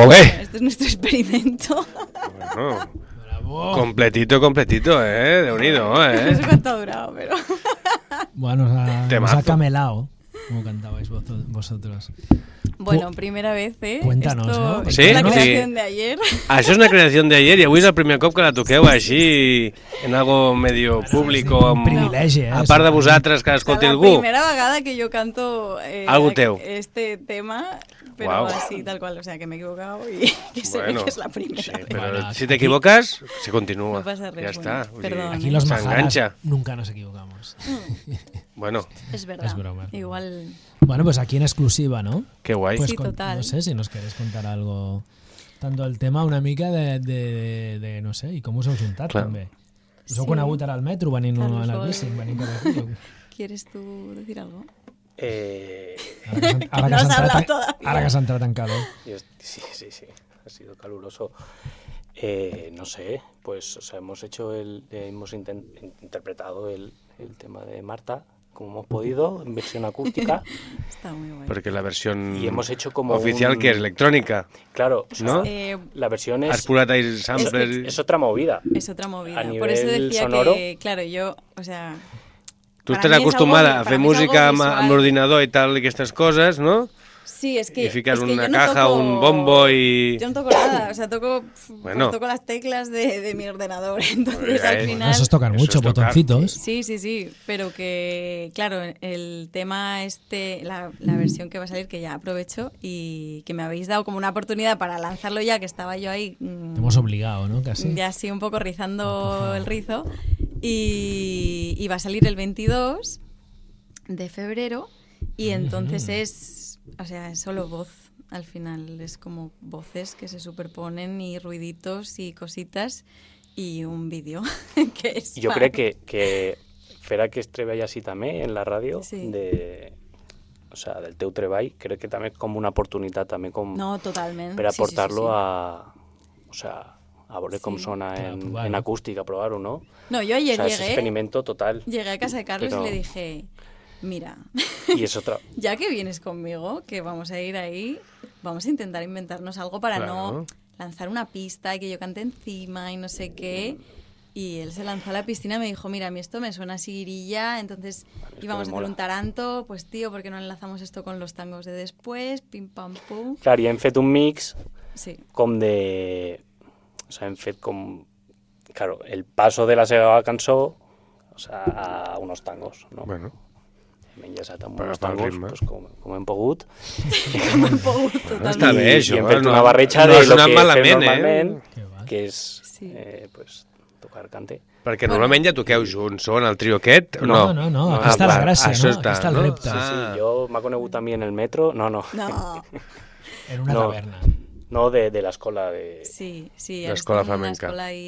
Speaker 4: Este es nuestro experimento.
Speaker 2: Bueno, completito, Déu-n'hi-do,
Speaker 4: No sé cuánto ha durado, pero...
Speaker 3: Bueno, nos ha camelado, como cantabais vosotros.
Speaker 4: Bueno, primera vez,
Speaker 3: Cuéntanos,
Speaker 4: esto,
Speaker 3: ¿no?
Speaker 4: Sí, és la creació d'ayer.
Speaker 2: Això és una creació d'ayer i avui és el primer cop que la toqueu així en algo medio público.
Speaker 3: Un privilegi,
Speaker 2: A part de vosaltres, que escolti algú.
Speaker 4: La primera vegada que yo canto este tema, pero así, tal cual. O sea, que me he equivocado y que se ve que es la primera vez.
Speaker 2: Pero si te equivocas, se continúa.
Speaker 4: No pasa res,
Speaker 2: Ya está.
Speaker 4: Perdón.
Speaker 3: Aquí los majaras nunca nos equivocamos.
Speaker 2: Bueno.
Speaker 4: Es verdad.
Speaker 3: Es broma.
Speaker 4: Igual...
Speaker 3: Bueno, pues aquí en exclusiva, ¿no?
Speaker 2: Qué guay.
Speaker 3: Pues
Speaker 4: sí, total.
Speaker 3: No sé si nos queréis contar algo, tanto el tema una mica de no sé, i com us heu juntat també. Us heu conegut ara al metro, venint a la bici, venint per aquí?
Speaker 4: ¿Quieres tú decir algo?
Speaker 3: Ara que has entrat en calor.
Speaker 17: Sí, ha sido caluroso. No sé, pues o sea, hemos interpretado el tema de Marta como hemos podido, en versión acústica.
Speaker 4: Está muy bueno.
Speaker 2: Porque la versión
Speaker 17: y hemos hecho como
Speaker 2: oficial que es electrónica.
Speaker 17: Claro, o sea,
Speaker 2: ¿no?
Speaker 17: La versión es...
Speaker 2: Es
Speaker 17: otra movida.
Speaker 4: Es otra movida.
Speaker 17: A nivel
Speaker 4: por eso decía
Speaker 17: sonoro,
Speaker 4: que, claro, yo, o sea...
Speaker 2: Tu estàs acostumada a fer música amb l'ordinador i tal, i aquestes coses, no?
Speaker 4: Sí, es que...
Speaker 2: Y ficas
Speaker 4: es que
Speaker 2: una
Speaker 4: yo no
Speaker 2: caja,
Speaker 4: toco,
Speaker 2: un bombo y...
Speaker 4: Yo no toco nada, o sea, toco las teclas de mi ordenador, entonces al final...
Speaker 3: Esos tocan mucho, botoncitos.
Speaker 4: Sí, pero que, claro, el tema la versión que va a salir, que ya aprovecho, y que me habéis dado como una oportunidad para lanzarlo ya, que estaba yo ahí...
Speaker 3: Te hemos obligado, ¿no? Casi.
Speaker 4: Ya así un poco rizando el rizo, y va a salir el 22 de febrero, y entonces es... O sea, es solo voz, al final es como voces que se superponen y ruiditos y cositas y un vídeo que es...
Speaker 17: Jo crec que fer aquest treball així també en la ràdio, o sea, del teu treball, crec que també com una oportunitat també com
Speaker 4: no, totalment.
Speaker 17: Per aportar-lo a veure com sona en acústica, a provar-ho, ¿no?
Speaker 4: No, yo ayer
Speaker 17: es experimento total.
Speaker 4: Llegué a casa de Carlos y le dije... Mira,
Speaker 17: y es otra.
Speaker 4: Ya que vienes conmigo, que vamos a ir ahí, vamos a intentar inventarnos algo para no lanzar una pista y que yo cante encima y no sé qué. Y él se lanzó a la piscina y me dijo, mira, a mí esto me suena así guirilla, entonces íbamos a hacer un taranto, pues tío, ¿por qué no enlazamos esto con los tangos de después? Pim, pam, pum.
Speaker 17: Clar, i hem fet un mix com de... O sea, hem fet com... Claro, el paso de la seva cançó a unos tangos, no?
Speaker 2: Bueno.
Speaker 17: Hem enllaçat amb uns tangos pues, com hem pogut.
Speaker 4: Com hem pogut, totalment.
Speaker 2: Està bé, això.
Speaker 17: I hem fet una barreja de lo que fem normalment, que és pues, tocar cante.
Speaker 2: Perquè normalment ja toqueu junts, o en el trio aquest?
Speaker 3: No, aquí està la gràcia, no? Aquí està el repte.
Speaker 17: Sí, jo m'ha conegut a mi en el metro, no.
Speaker 3: En una taverna.
Speaker 17: No, de l'escola de...
Speaker 4: Sí,
Speaker 2: l'escola flamenca.
Speaker 4: L'escola ahí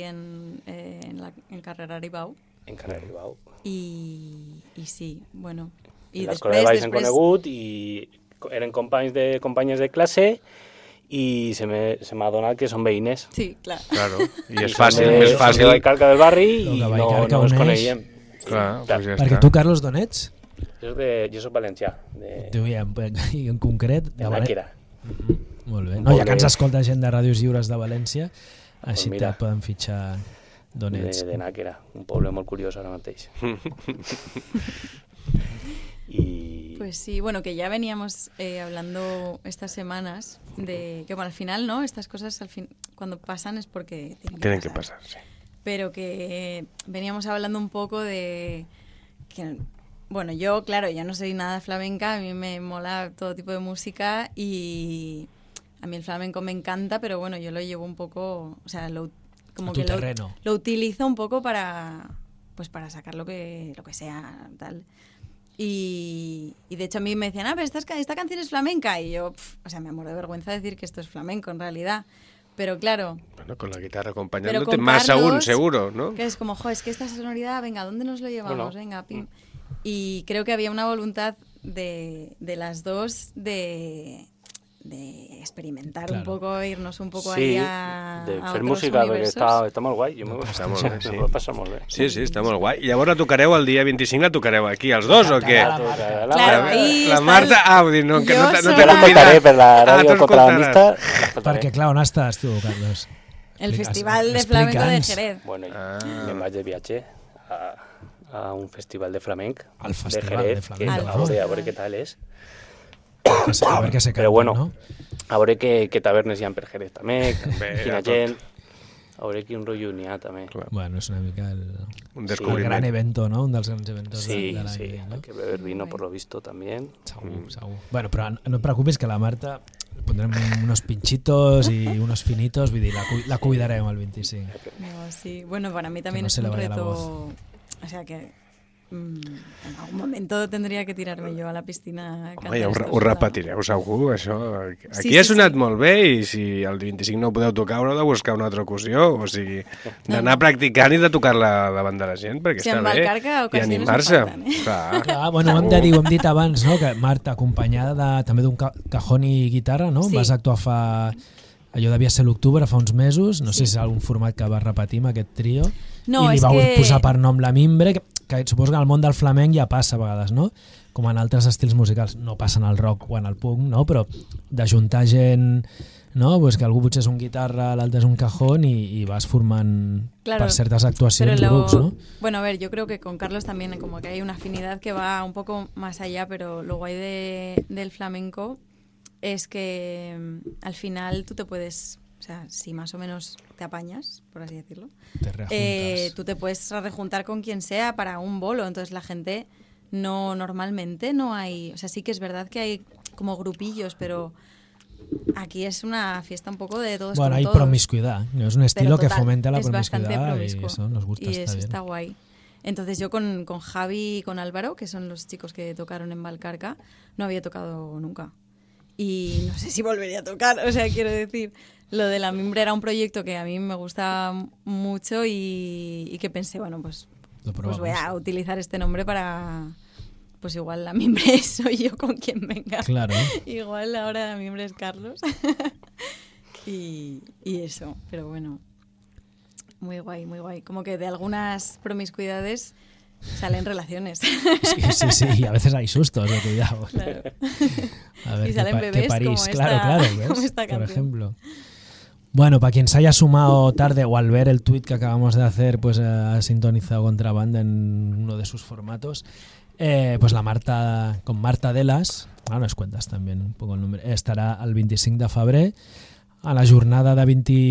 Speaker 4: en Carrera Aribau.
Speaker 17: En Carrera Aribau.
Speaker 4: I sí, bueno...
Speaker 17: I l'escola de Valls hem conegut i eren companyes de classe i se m'ha donat que són veïnes.
Speaker 4: Sí, clar.
Speaker 2: Claro. I és fàcil, més fàcil.
Speaker 17: Som de Vallcarca del barri i no ens coneguem.
Speaker 2: Clar, pues ja
Speaker 3: perquè tu, Carlos, d'on ets?
Speaker 17: Jo soc valencià.
Speaker 3: I en concret?
Speaker 17: De Nàquera.
Speaker 3: Molt bé. No, ja que ens escolta gent de Ràdios Lliures de València, així te poden fitxar d'on ets.
Speaker 17: De Nàquera, un poble molt curiós ara mateix.
Speaker 4: Pues sí, bueno, que ya veníamos hablando estas semanas de que, bueno, al final, ¿no? Estas cosas, cuando pasan es porque tienen que pasar.
Speaker 2: Sí.
Speaker 4: Pero que veníamos hablando un poco de que, bueno, yo, claro, ya no soy nada flamenca, a mí me mola todo tipo de música y a mí el flamenco me encanta, pero bueno, yo lo llevo un poco, o sea, lo utilizo un poco para sacar lo que sea, tal. Y de hecho a mí me decían, pero esta canción es flamenca. Y yo, o sea, me muero de vergüenza decir que esto es flamenco en realidad. Pero claro...
Speaker 2: Bueno, con la guitarra acompañándote más aún, seguro, ¿no?
Speaker 4: Que es como, es que esta sonoridad, venga, ¿dónde nos lo llevamos? Venga, pim. Y creo que había una voluntad de las dos de experimentar un poco, irnos un poco
Speaker 17: sí,
Speaker 4: ahí a
Speaker 17: de fer
Speaker 4: otros
Speaker 17: música, perquè
Speaker 4: universos.
Speaker 17: està molt guai. Jo m'ho he passat molt bé.
Speaker 2: Sí, està molt guai. I llavors la tocareu el dia 25, la tocareu aquí, els dos, o què? La Marta... vull dir, no t'he
Speaker 17: convidat. Per la ràdio contrabandista.
Speaker 3: Perquè, clar, on estàs tu, Carlos?
Speaker 4: El Festival de Flamenco de Jerez.
Speaker 17: Bueno, me'n vaig de viatge a un festival de flamenc
Speaker 3: de
Speaker 17: Jerez, que a veure què tal és.
Speaker 3: A veure què se canta, no?
Speaker 17: A veure què tavernes hi ha per Jerez també, quina gent, a veure quin rotllo n'hi ha també.
Speaker 3: Bueno, és una mica el
Speaker 2: descubriment.
Speaker 3: gran evento, no? Un dels grans eventos de l'any.
Speaker 17: Sí, hay que beber vino por lo visto también.
Speaker 3: Segur. Bueno, però no et preocupis que la Marta pondrem unos pinchitos y unos finitos, vull dir, la cuidarem el 25.
Speaker 4: No, sí. Bueno, para mí también
Speaker 3: no
Speaker 4: es un reto, o sea que en algún momento tendría que tirarme yo a la piscina.
Speaker 2: Home, ja ho repetireu segur, això. Aquí ha sonat molt bé i si el 25 no ho podeu tocar haureu de buscar una altra ocasió, o sigui, d'anar practicant i de tocar-la davant de la gent, perquè està bé, i animar-se.
Speaker 3: Bueno, ho hem dit abans, no?, que Marta, acompanyada també d'un cajón i guitarra, no? Vas actuar allò devia ser l'octubre, fa uns mesos, no sé si és algun format que vas repetir amb aquest trio, i li vau posar per nom la Mimbre, que suposo que al món del flamenc ja passa a vegades, no? Com en altres estils musicals, no passen al rock o en el punk, no? Però d'ajuntar gent, no? Pues que algú potser és un guitarra, l'altre és un cajón y vas formant per certes actuacions grups, ¿no?
Speaker 4: Bueno, a ver, yo creo que con Carlos también como que hay una afinidad que va un poco más allá, pero lo guay del flamenco es que al final tú te puedes, o sea, si más o menos te apañas, por así decirlo, tú te puedes rejuntar con quien sea para un bolo. Entonces la gente normalmente no hay, o sea, sí que es verdad que hay como grupillos, pero aquí es una fiesta un poco de todos.
Speaker 3: Bueno, hay promiscuidad, es un estilo que fomenta la promiscuidad y eso nos gusta,
Speaker 4: y eso está guay. Entonces yo con Javi y con Álvaro, que son los chicos que tocaron en Valcarca, no había tocado nunca. Y no sé si volvería a tocar, o sea, quiero decir, lo de la Mimbre era un proyecto que a mí me gusta mucho y que pensé, bueno, pues voy a utilizar este nombre para, pues igual la Mimbre soy yo con quien venga.
Speaker 3: Claro.
Speaker 4: Igual ahora la Mimbre es Carlos. y eso, pero bueno, muy guay, muy guay. Como que de algunas promiscuidades salen relaciones.
Speaker 3: Sí, y a veces hay sustos, cuidado.
Speaker 4: Claro.
Speaker 3: A ver,
Speaker 4: y salen bebés
Speaker 3: París,
Speaker 4: como
Speaker 3: claro,
Speaker 4: ¿ves? Como esta
Speaker 3: por
Speaker 4: canción.
Speaker 3: ejemplo. Bueno, para quien se haya sumado tarde o al ver el tuit que acabamos de hacer, pues ha sintonizado Contrabanda en uno de sus formatos, pues la Marta, con Marta Delas, ahora nos cuentas también un poco el nombre, estarà el 25 de febrer a la jornada de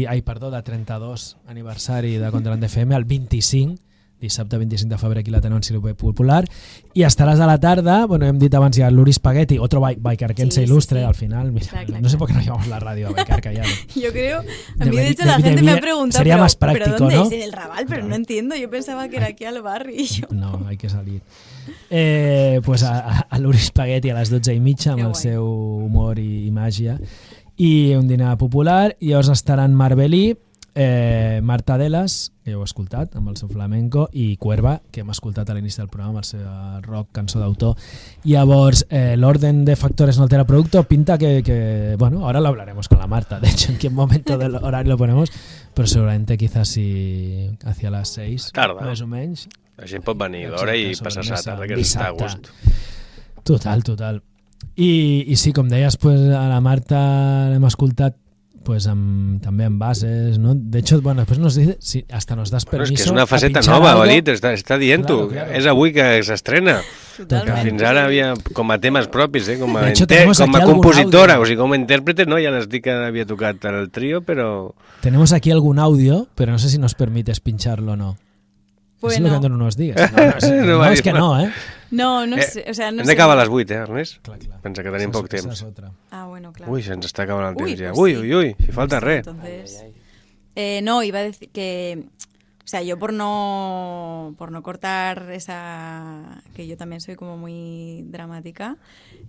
Speaker 3: 32 aniversari de Contrabanda FM, el 25, dissabte 25 de febrer aquí la tenen Ciruper Popular, i estaràs a la tarda, bueno, hem dit abans ja l'Uri Spaghetti, otro baicarquense ilustre, al final, mira, no sé por qué no llevamos la radio a Baicarca ya.
Speaker 4: Yo creo, a mí de hecho la gente me ha preguntado,
Speaker 3: sería más práctico,
Speaker 4: ¿pero dónde
Speaker 3: ¿no?
Speaker 4: es? En el Raval, pero no entiendo, yo pensaba que era aquí al barri.
Speaker 3: No, hay que salir. Pues a l'Uri Spaghetti a les 12:30 amb el seu humor i màgia, i un dinar popular, i llavors estaran Marbelí, Marta Delas, que ja heu escoltat amb el seu flamenco, i Cuerva, que hem escoltat a l'inici del programa amb el seu rock, cançó d'autor. Llavors, l'orden de factores no altera producto, pinta que bueno, ahora lo hablaremos con la Marta, de hecho, en qué momento del horario lo ponemos, pero seguramente quizás si hacia las 6,
Speaker 2: tarda,
Speaker 3: més o menys.
Speaker 2: La gent pot venir d'hora i passar-se la tarda, que està a gust.
Speaker 3: Total. I sí, com deies, pues, a la Marta l'hem escoltat pues també en bases, ¿no? De hecho, bueno, después nos dice si hasta nos das permiso.
Speaker 2: Es que és una faceta nova, ho ha dit, està dient-ho. Claro. És avui que s'estrena. Fins ara havia com a temes propis, com a compositora, o sigui, com a intèrprete, no, ja les dic que havia tocat el trío, però...
Speaker 3: Tenemos aquí algún audio, pero no sé si nos permites pincharlo o no.
Speaker 4: Bueno.
Speaker 3: Es lo que no nos digas. No, es que no, ¿eh?
Speaker 4: No sé, o sea, no sé.
Speaker 2: Hem d'acabar a les 8, Ernest?
Speaker 3: Clar.
Speaker 2: Pensa que tenim poc temps.
Speaker 4: Bueno, claro.
Speaker 2: Ui, se'ns està acabant el temps ja.
Speaker 4: Pues
Speaker 2: Ui, si falta res.
Speaker 4: Entonces, no, iba a decir que, o sea, yo por no cortar esa, que yo también soy como muy dramática,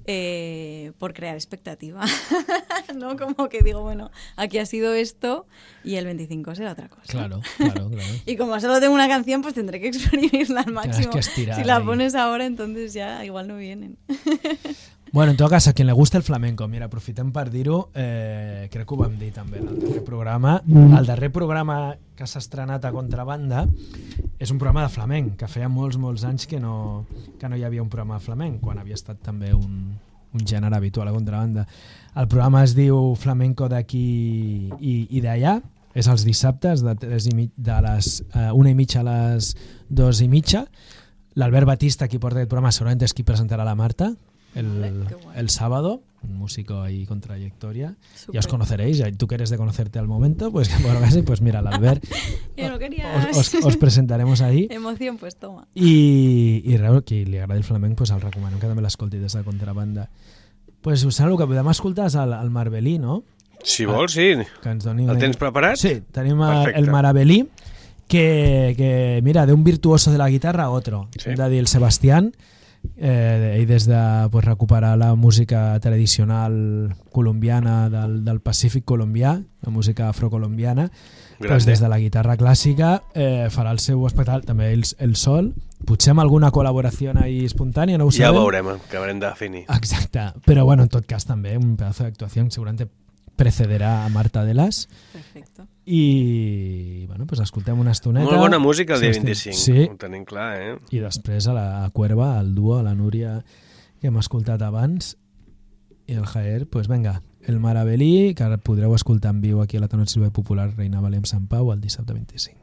Speaker 4: por crear expectativa, ¿no? Como que digo, bueno, aquí ha sido esto y el 25 será otra cosa.
Speaker 3: Claro.
Speaker 4: Y como solo tengo una canción, pues tendré que exprimirla al máximo.
Speaker 3: Que estirar
Speaker 4: si la
Speaker 3: ahí.
Speaker 4: pones ahora, entonces ya igual no vienen.
Speaker 3: Bueno, en tot cas, a quien le gusta el flamenco, mira, aprofitem per dir-ho, crec que ho vam dir també en el darrer programa. El darrer programa que s'ha estrenat a Contrabanda és un programa de flamenc, que feia molts anys que no hi havia un programa de flamenc, quan havia estat també un gènere habitual a Contrabanda. El programa es diu Flamenco d'aquí i d'allà, és els dissabtes de les 1:30 a les 2:30. L'Albert Batista, qui porta aquest programa, segurament és qui presentarà la Marta el sábado, un músico ahí con trayectoria. Super. Ya os conoceréis, tú que eres de conocerte al momento, pues mira, el Albert
Speaker 4: Yo no quería.
Speaker 3: os presentaremos ahí.
Speaker 4: Emoción, pues toma.
Speaker 3: I res, qui li agradi el flamenc, pues el recomanem que també l'escolti des de Contrabanda. Pues us sembla que podem escoltar el Marbelí, no?
Speaker 2: Si vols, sí. El tens preparat?
Speaker 3: Sí, tenim el Marbelí, que mira, de un virtuoso de la guitarra a otro. Sí. Hem de dir el Sebastián, ell des de recuperar la música tradicional colombiana del Pacífic colombià, la música afrocolombiana, pues des de la guitarra clàssica farà el seu espectacle, també el sol, potser amb alguna col·laboració ahí espontània, no ho sabem.
Speaker 2: Ja veurem, acabarem de definir.
Speaker 3: Exacte, però bueno, en tot cas també un pedazo d'actuació segurament precederà a Marta Delas.
Speaker 4: Perfecto.
Speaker 3: I bueno, pues escoltem una estoneta.
Speaker 2: Molt bona música el dia 25,
Speaker 3: sí.
Speaker 2: Ho tenim clar,
Speaker 3: I després a la Cuerva, al duo, a la Núria que hem escoltat abans, i el Jaer, pues venga, el Marbelí, que ara podreu escoltar en viu aquí a l'Ateneu Silvestre Popular Reina Valem Sant Pau el dissabte 25.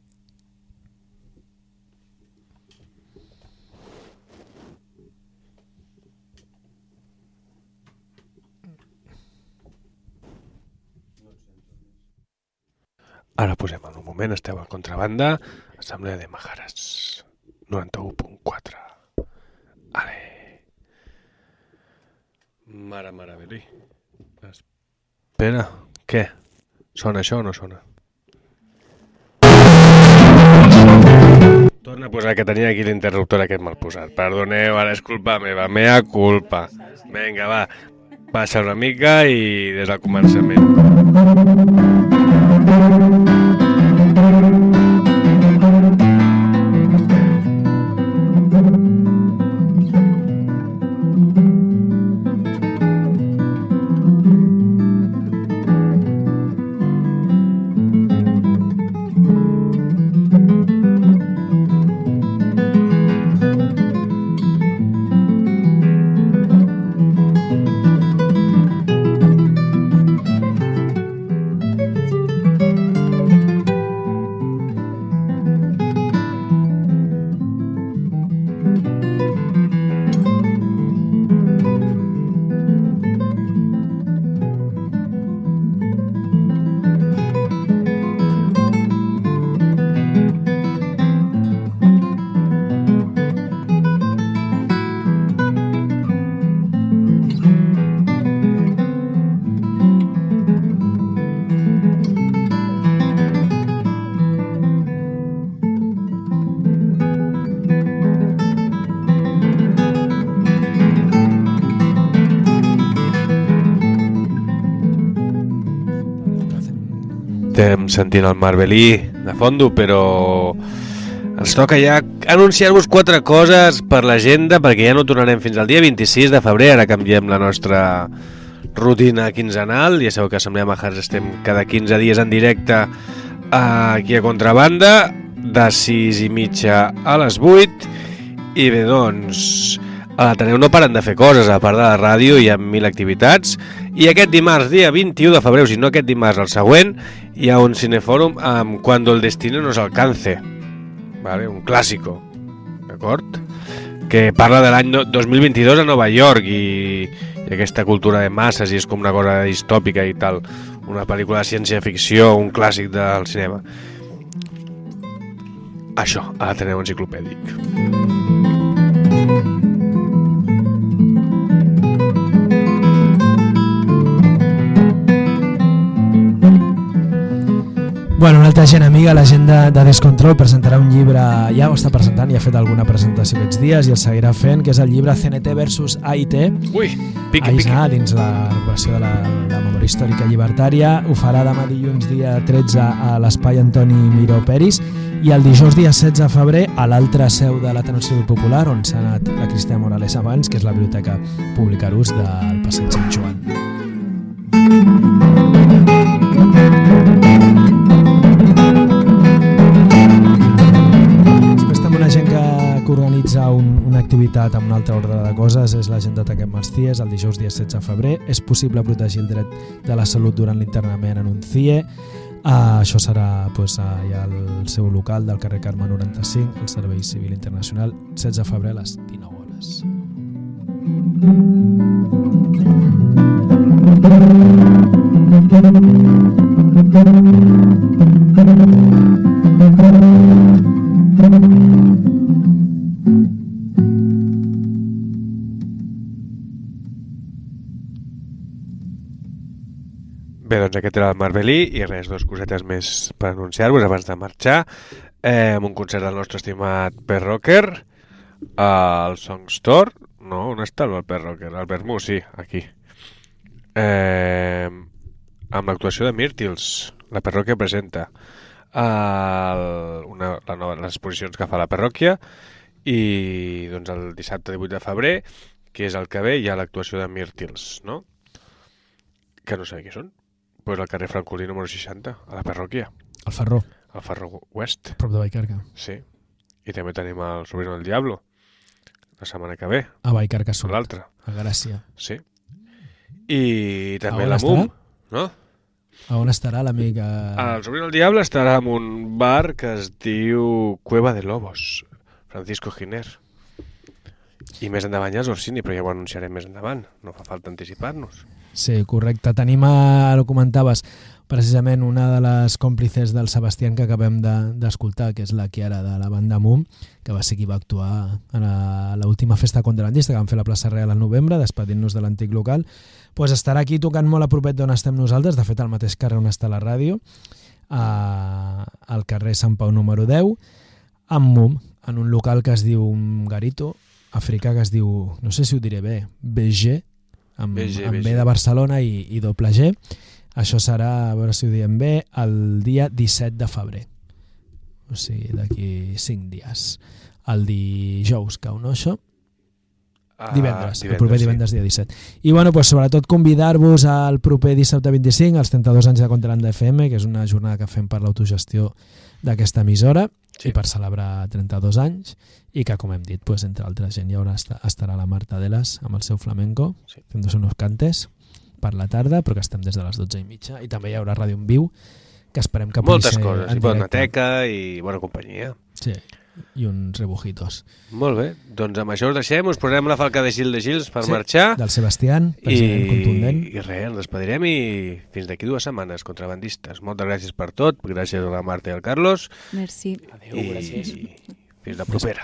Speaker 2: Ara posem en un moment, esteu a Contrabanda, Assemblea de Majares, 91.4. Ale. Marbelí. Espera, què? Sona això o no sona? Torna a posar, que tenia aquí l'interruptor aquest mal posat. Perdoneu, ara és culpa meva, mea culpa. Vinga, va, passa una mica i des del començament. Estem sentint el Marbelí de fondo, però ens toca ja anunciar-vos 4 coses per l'agenda, perquè ja no tornarem fins al dia 26 de febrer, ara canviem la nostra rutina quinzenal, ja sabeu que a Assemblea Majares estem cada 15 dies en directe aquí a Contrabanda, de 6:30 a les 8, i bé, doncs, a l'Ateneu no paren de fer coses, a part de la ràdio hi ha 1000 activitats, i aquest dimarts, dia 21 de febrer, o si no aquest dimarts, el següent, hi ha un cinefòrum amb Cuando el destino nos alcance, ¿vale? Un clàssico, d'acord? Que parla de l'any 2022 a Nova York i aquesta cultura de masses, i és com una cosa distòpica i tal, una pel·lícula de ciència-ficció, un clàssic del cinema. Això, a l'Ateneu Enciclopèdic.
Speaker 3: Bueno, una altra gent amiga, la gent de Descontrol, presentarà un llibre, ja ho està presentant, ja ha fet alguna presentació aquests dies i el seguirà fent, que és el llibre CNT versus AIT.
Speaker 2: Ui, piqui.
Speaker 3: Dins la recuperació de la memòria històrica llibertària. Ho farà demà dilluns dia 13 a l'Espai Antoni Miró Peris i el dijous dia 16 de febrer a l'altra seu de l'Ateneu Civil Popular, on s'ha anat la Cristina Morales abans, que és la Biblioteca Pública Arús del Passeig Sant Joan. Gent que organitza una activitat amb un altre ordre de coses és la gent de Taquem els CIEs el dijous dia 16 de febrer. És possible protegir el dret de la salut durant l'internament en un CIE. Això serà allà al seu local del carrer Carme 95, al Servei Civil Internacional, 16 de febrer a les 19 hores.
Speaker 2: Bé, doncs aquest era el Marbelí i res, dos cosetes més per anunciar-vos abans de marxar. Amb un concert del nostre estimat Per Rocker al Song Store. No, on està el Per Rocker? El Vermú, sí, aquí. Amb l'actuació de Myrtils. La parròquia presenta les exposicions que fa la parròquia i doncs el dissabte 18 de febrer, que és el que ve, hi ha l'actuació de Myrtils, no? Que no sé qui són. Pues al carrer Francolí número 60, a la parròquia.
Speaker 3: Al Ferró.
Speaker 2: Al Ferró West.
Speaker 3: Prop de Vallcarca.
Speaker 2: Sí. I també tenim el Sobrino del Diablo, la setmana que ve.
Speaker 3: A Vallcarca Sud.
Speaker 2: L'altre.
Speaker 3: A Gràcia.
Speaker 2: Sí. I també la MUM, no?
Speaker 3: A on estarà l'amic?
Speaker 2: El Sobrino del Diablo estarà en un bar que es diu Cueva de Lobos, Francisco Giner. I més endavant ja és Orsini, però ja ho anunciarem més endavant. No fa falta anticipar-nos.
Speaker 3: Sí, correcte. Tenim, ho comentaves, precisament una de les còmplices del Sebastián que acabem d'escoltar, que és la Chiara de la banda MUM, que va ser qui va actuar a l'última festa contrabandista que vam fer a la plaça Real al novembre, despedint-nos de l'antic local. Pues estarà aquí tocant molt a propet d'on estem nosaltres, de fet al mateix carrer on està la ràdio, al carrer Sant Pau número 10, amb MUM, en un local que es diu un garito africà que es diu, no sé si ho diré bé, BG, amb B de Barcelona i doble G. Això serà, a veure si ho diem bé, el dia 17 de febrer. O sigui, d'aquí 5 dies. El dijous cau, no, això? Divendres, el proper divendres, dia 17. I bueno, pues, sobretot convidar-vos al proper dissabte 25, als 32 anys de Contrabanda FM, que és una jornada que fem per l'autogestió d'aquesta emissora, i per celebrar 32 anys, i que, com hem dit, pues, entre altres gent, ja estarà la Marta Delas amb el seu flamenco, fent-nos unos cantes per la tarda, però que estem des de les 12:30, i també hi haurà ràdio en viu, que esperem que pugui ser en directe.
Speaker 2: Moltes coses, i bona teca i bona companyia.
Speaker 3: Sí, i uns rebujitos.
Speaker 2: Molt bé, doncs amb això us deixem, us posarem la falca de Gils per marxar.
Speaker 3: Del Sebastián, president contundent.
Speaker 2: I res, ens despedirem i fins d'aquí 2 setmanes, contrabandistes. Moltes gràcies per tot, gràcies a la Marta i al Carlos.
Speaker 4: Merci.
Speaker 17: Adéu, gràcies.
Speaker 2: I fins la propera.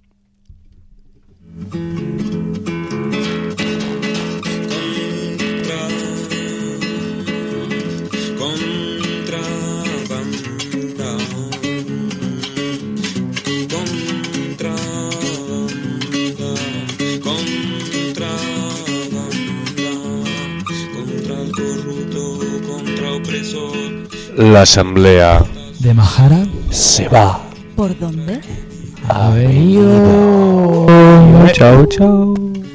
Speaker 2: L'Asamblea
Speaker 3: de Majara
Speaker 2: se va.
Speaker 16: ¿Por dónde?
Speaker 3: Ha venido.
Speaker 2: Chao, chao.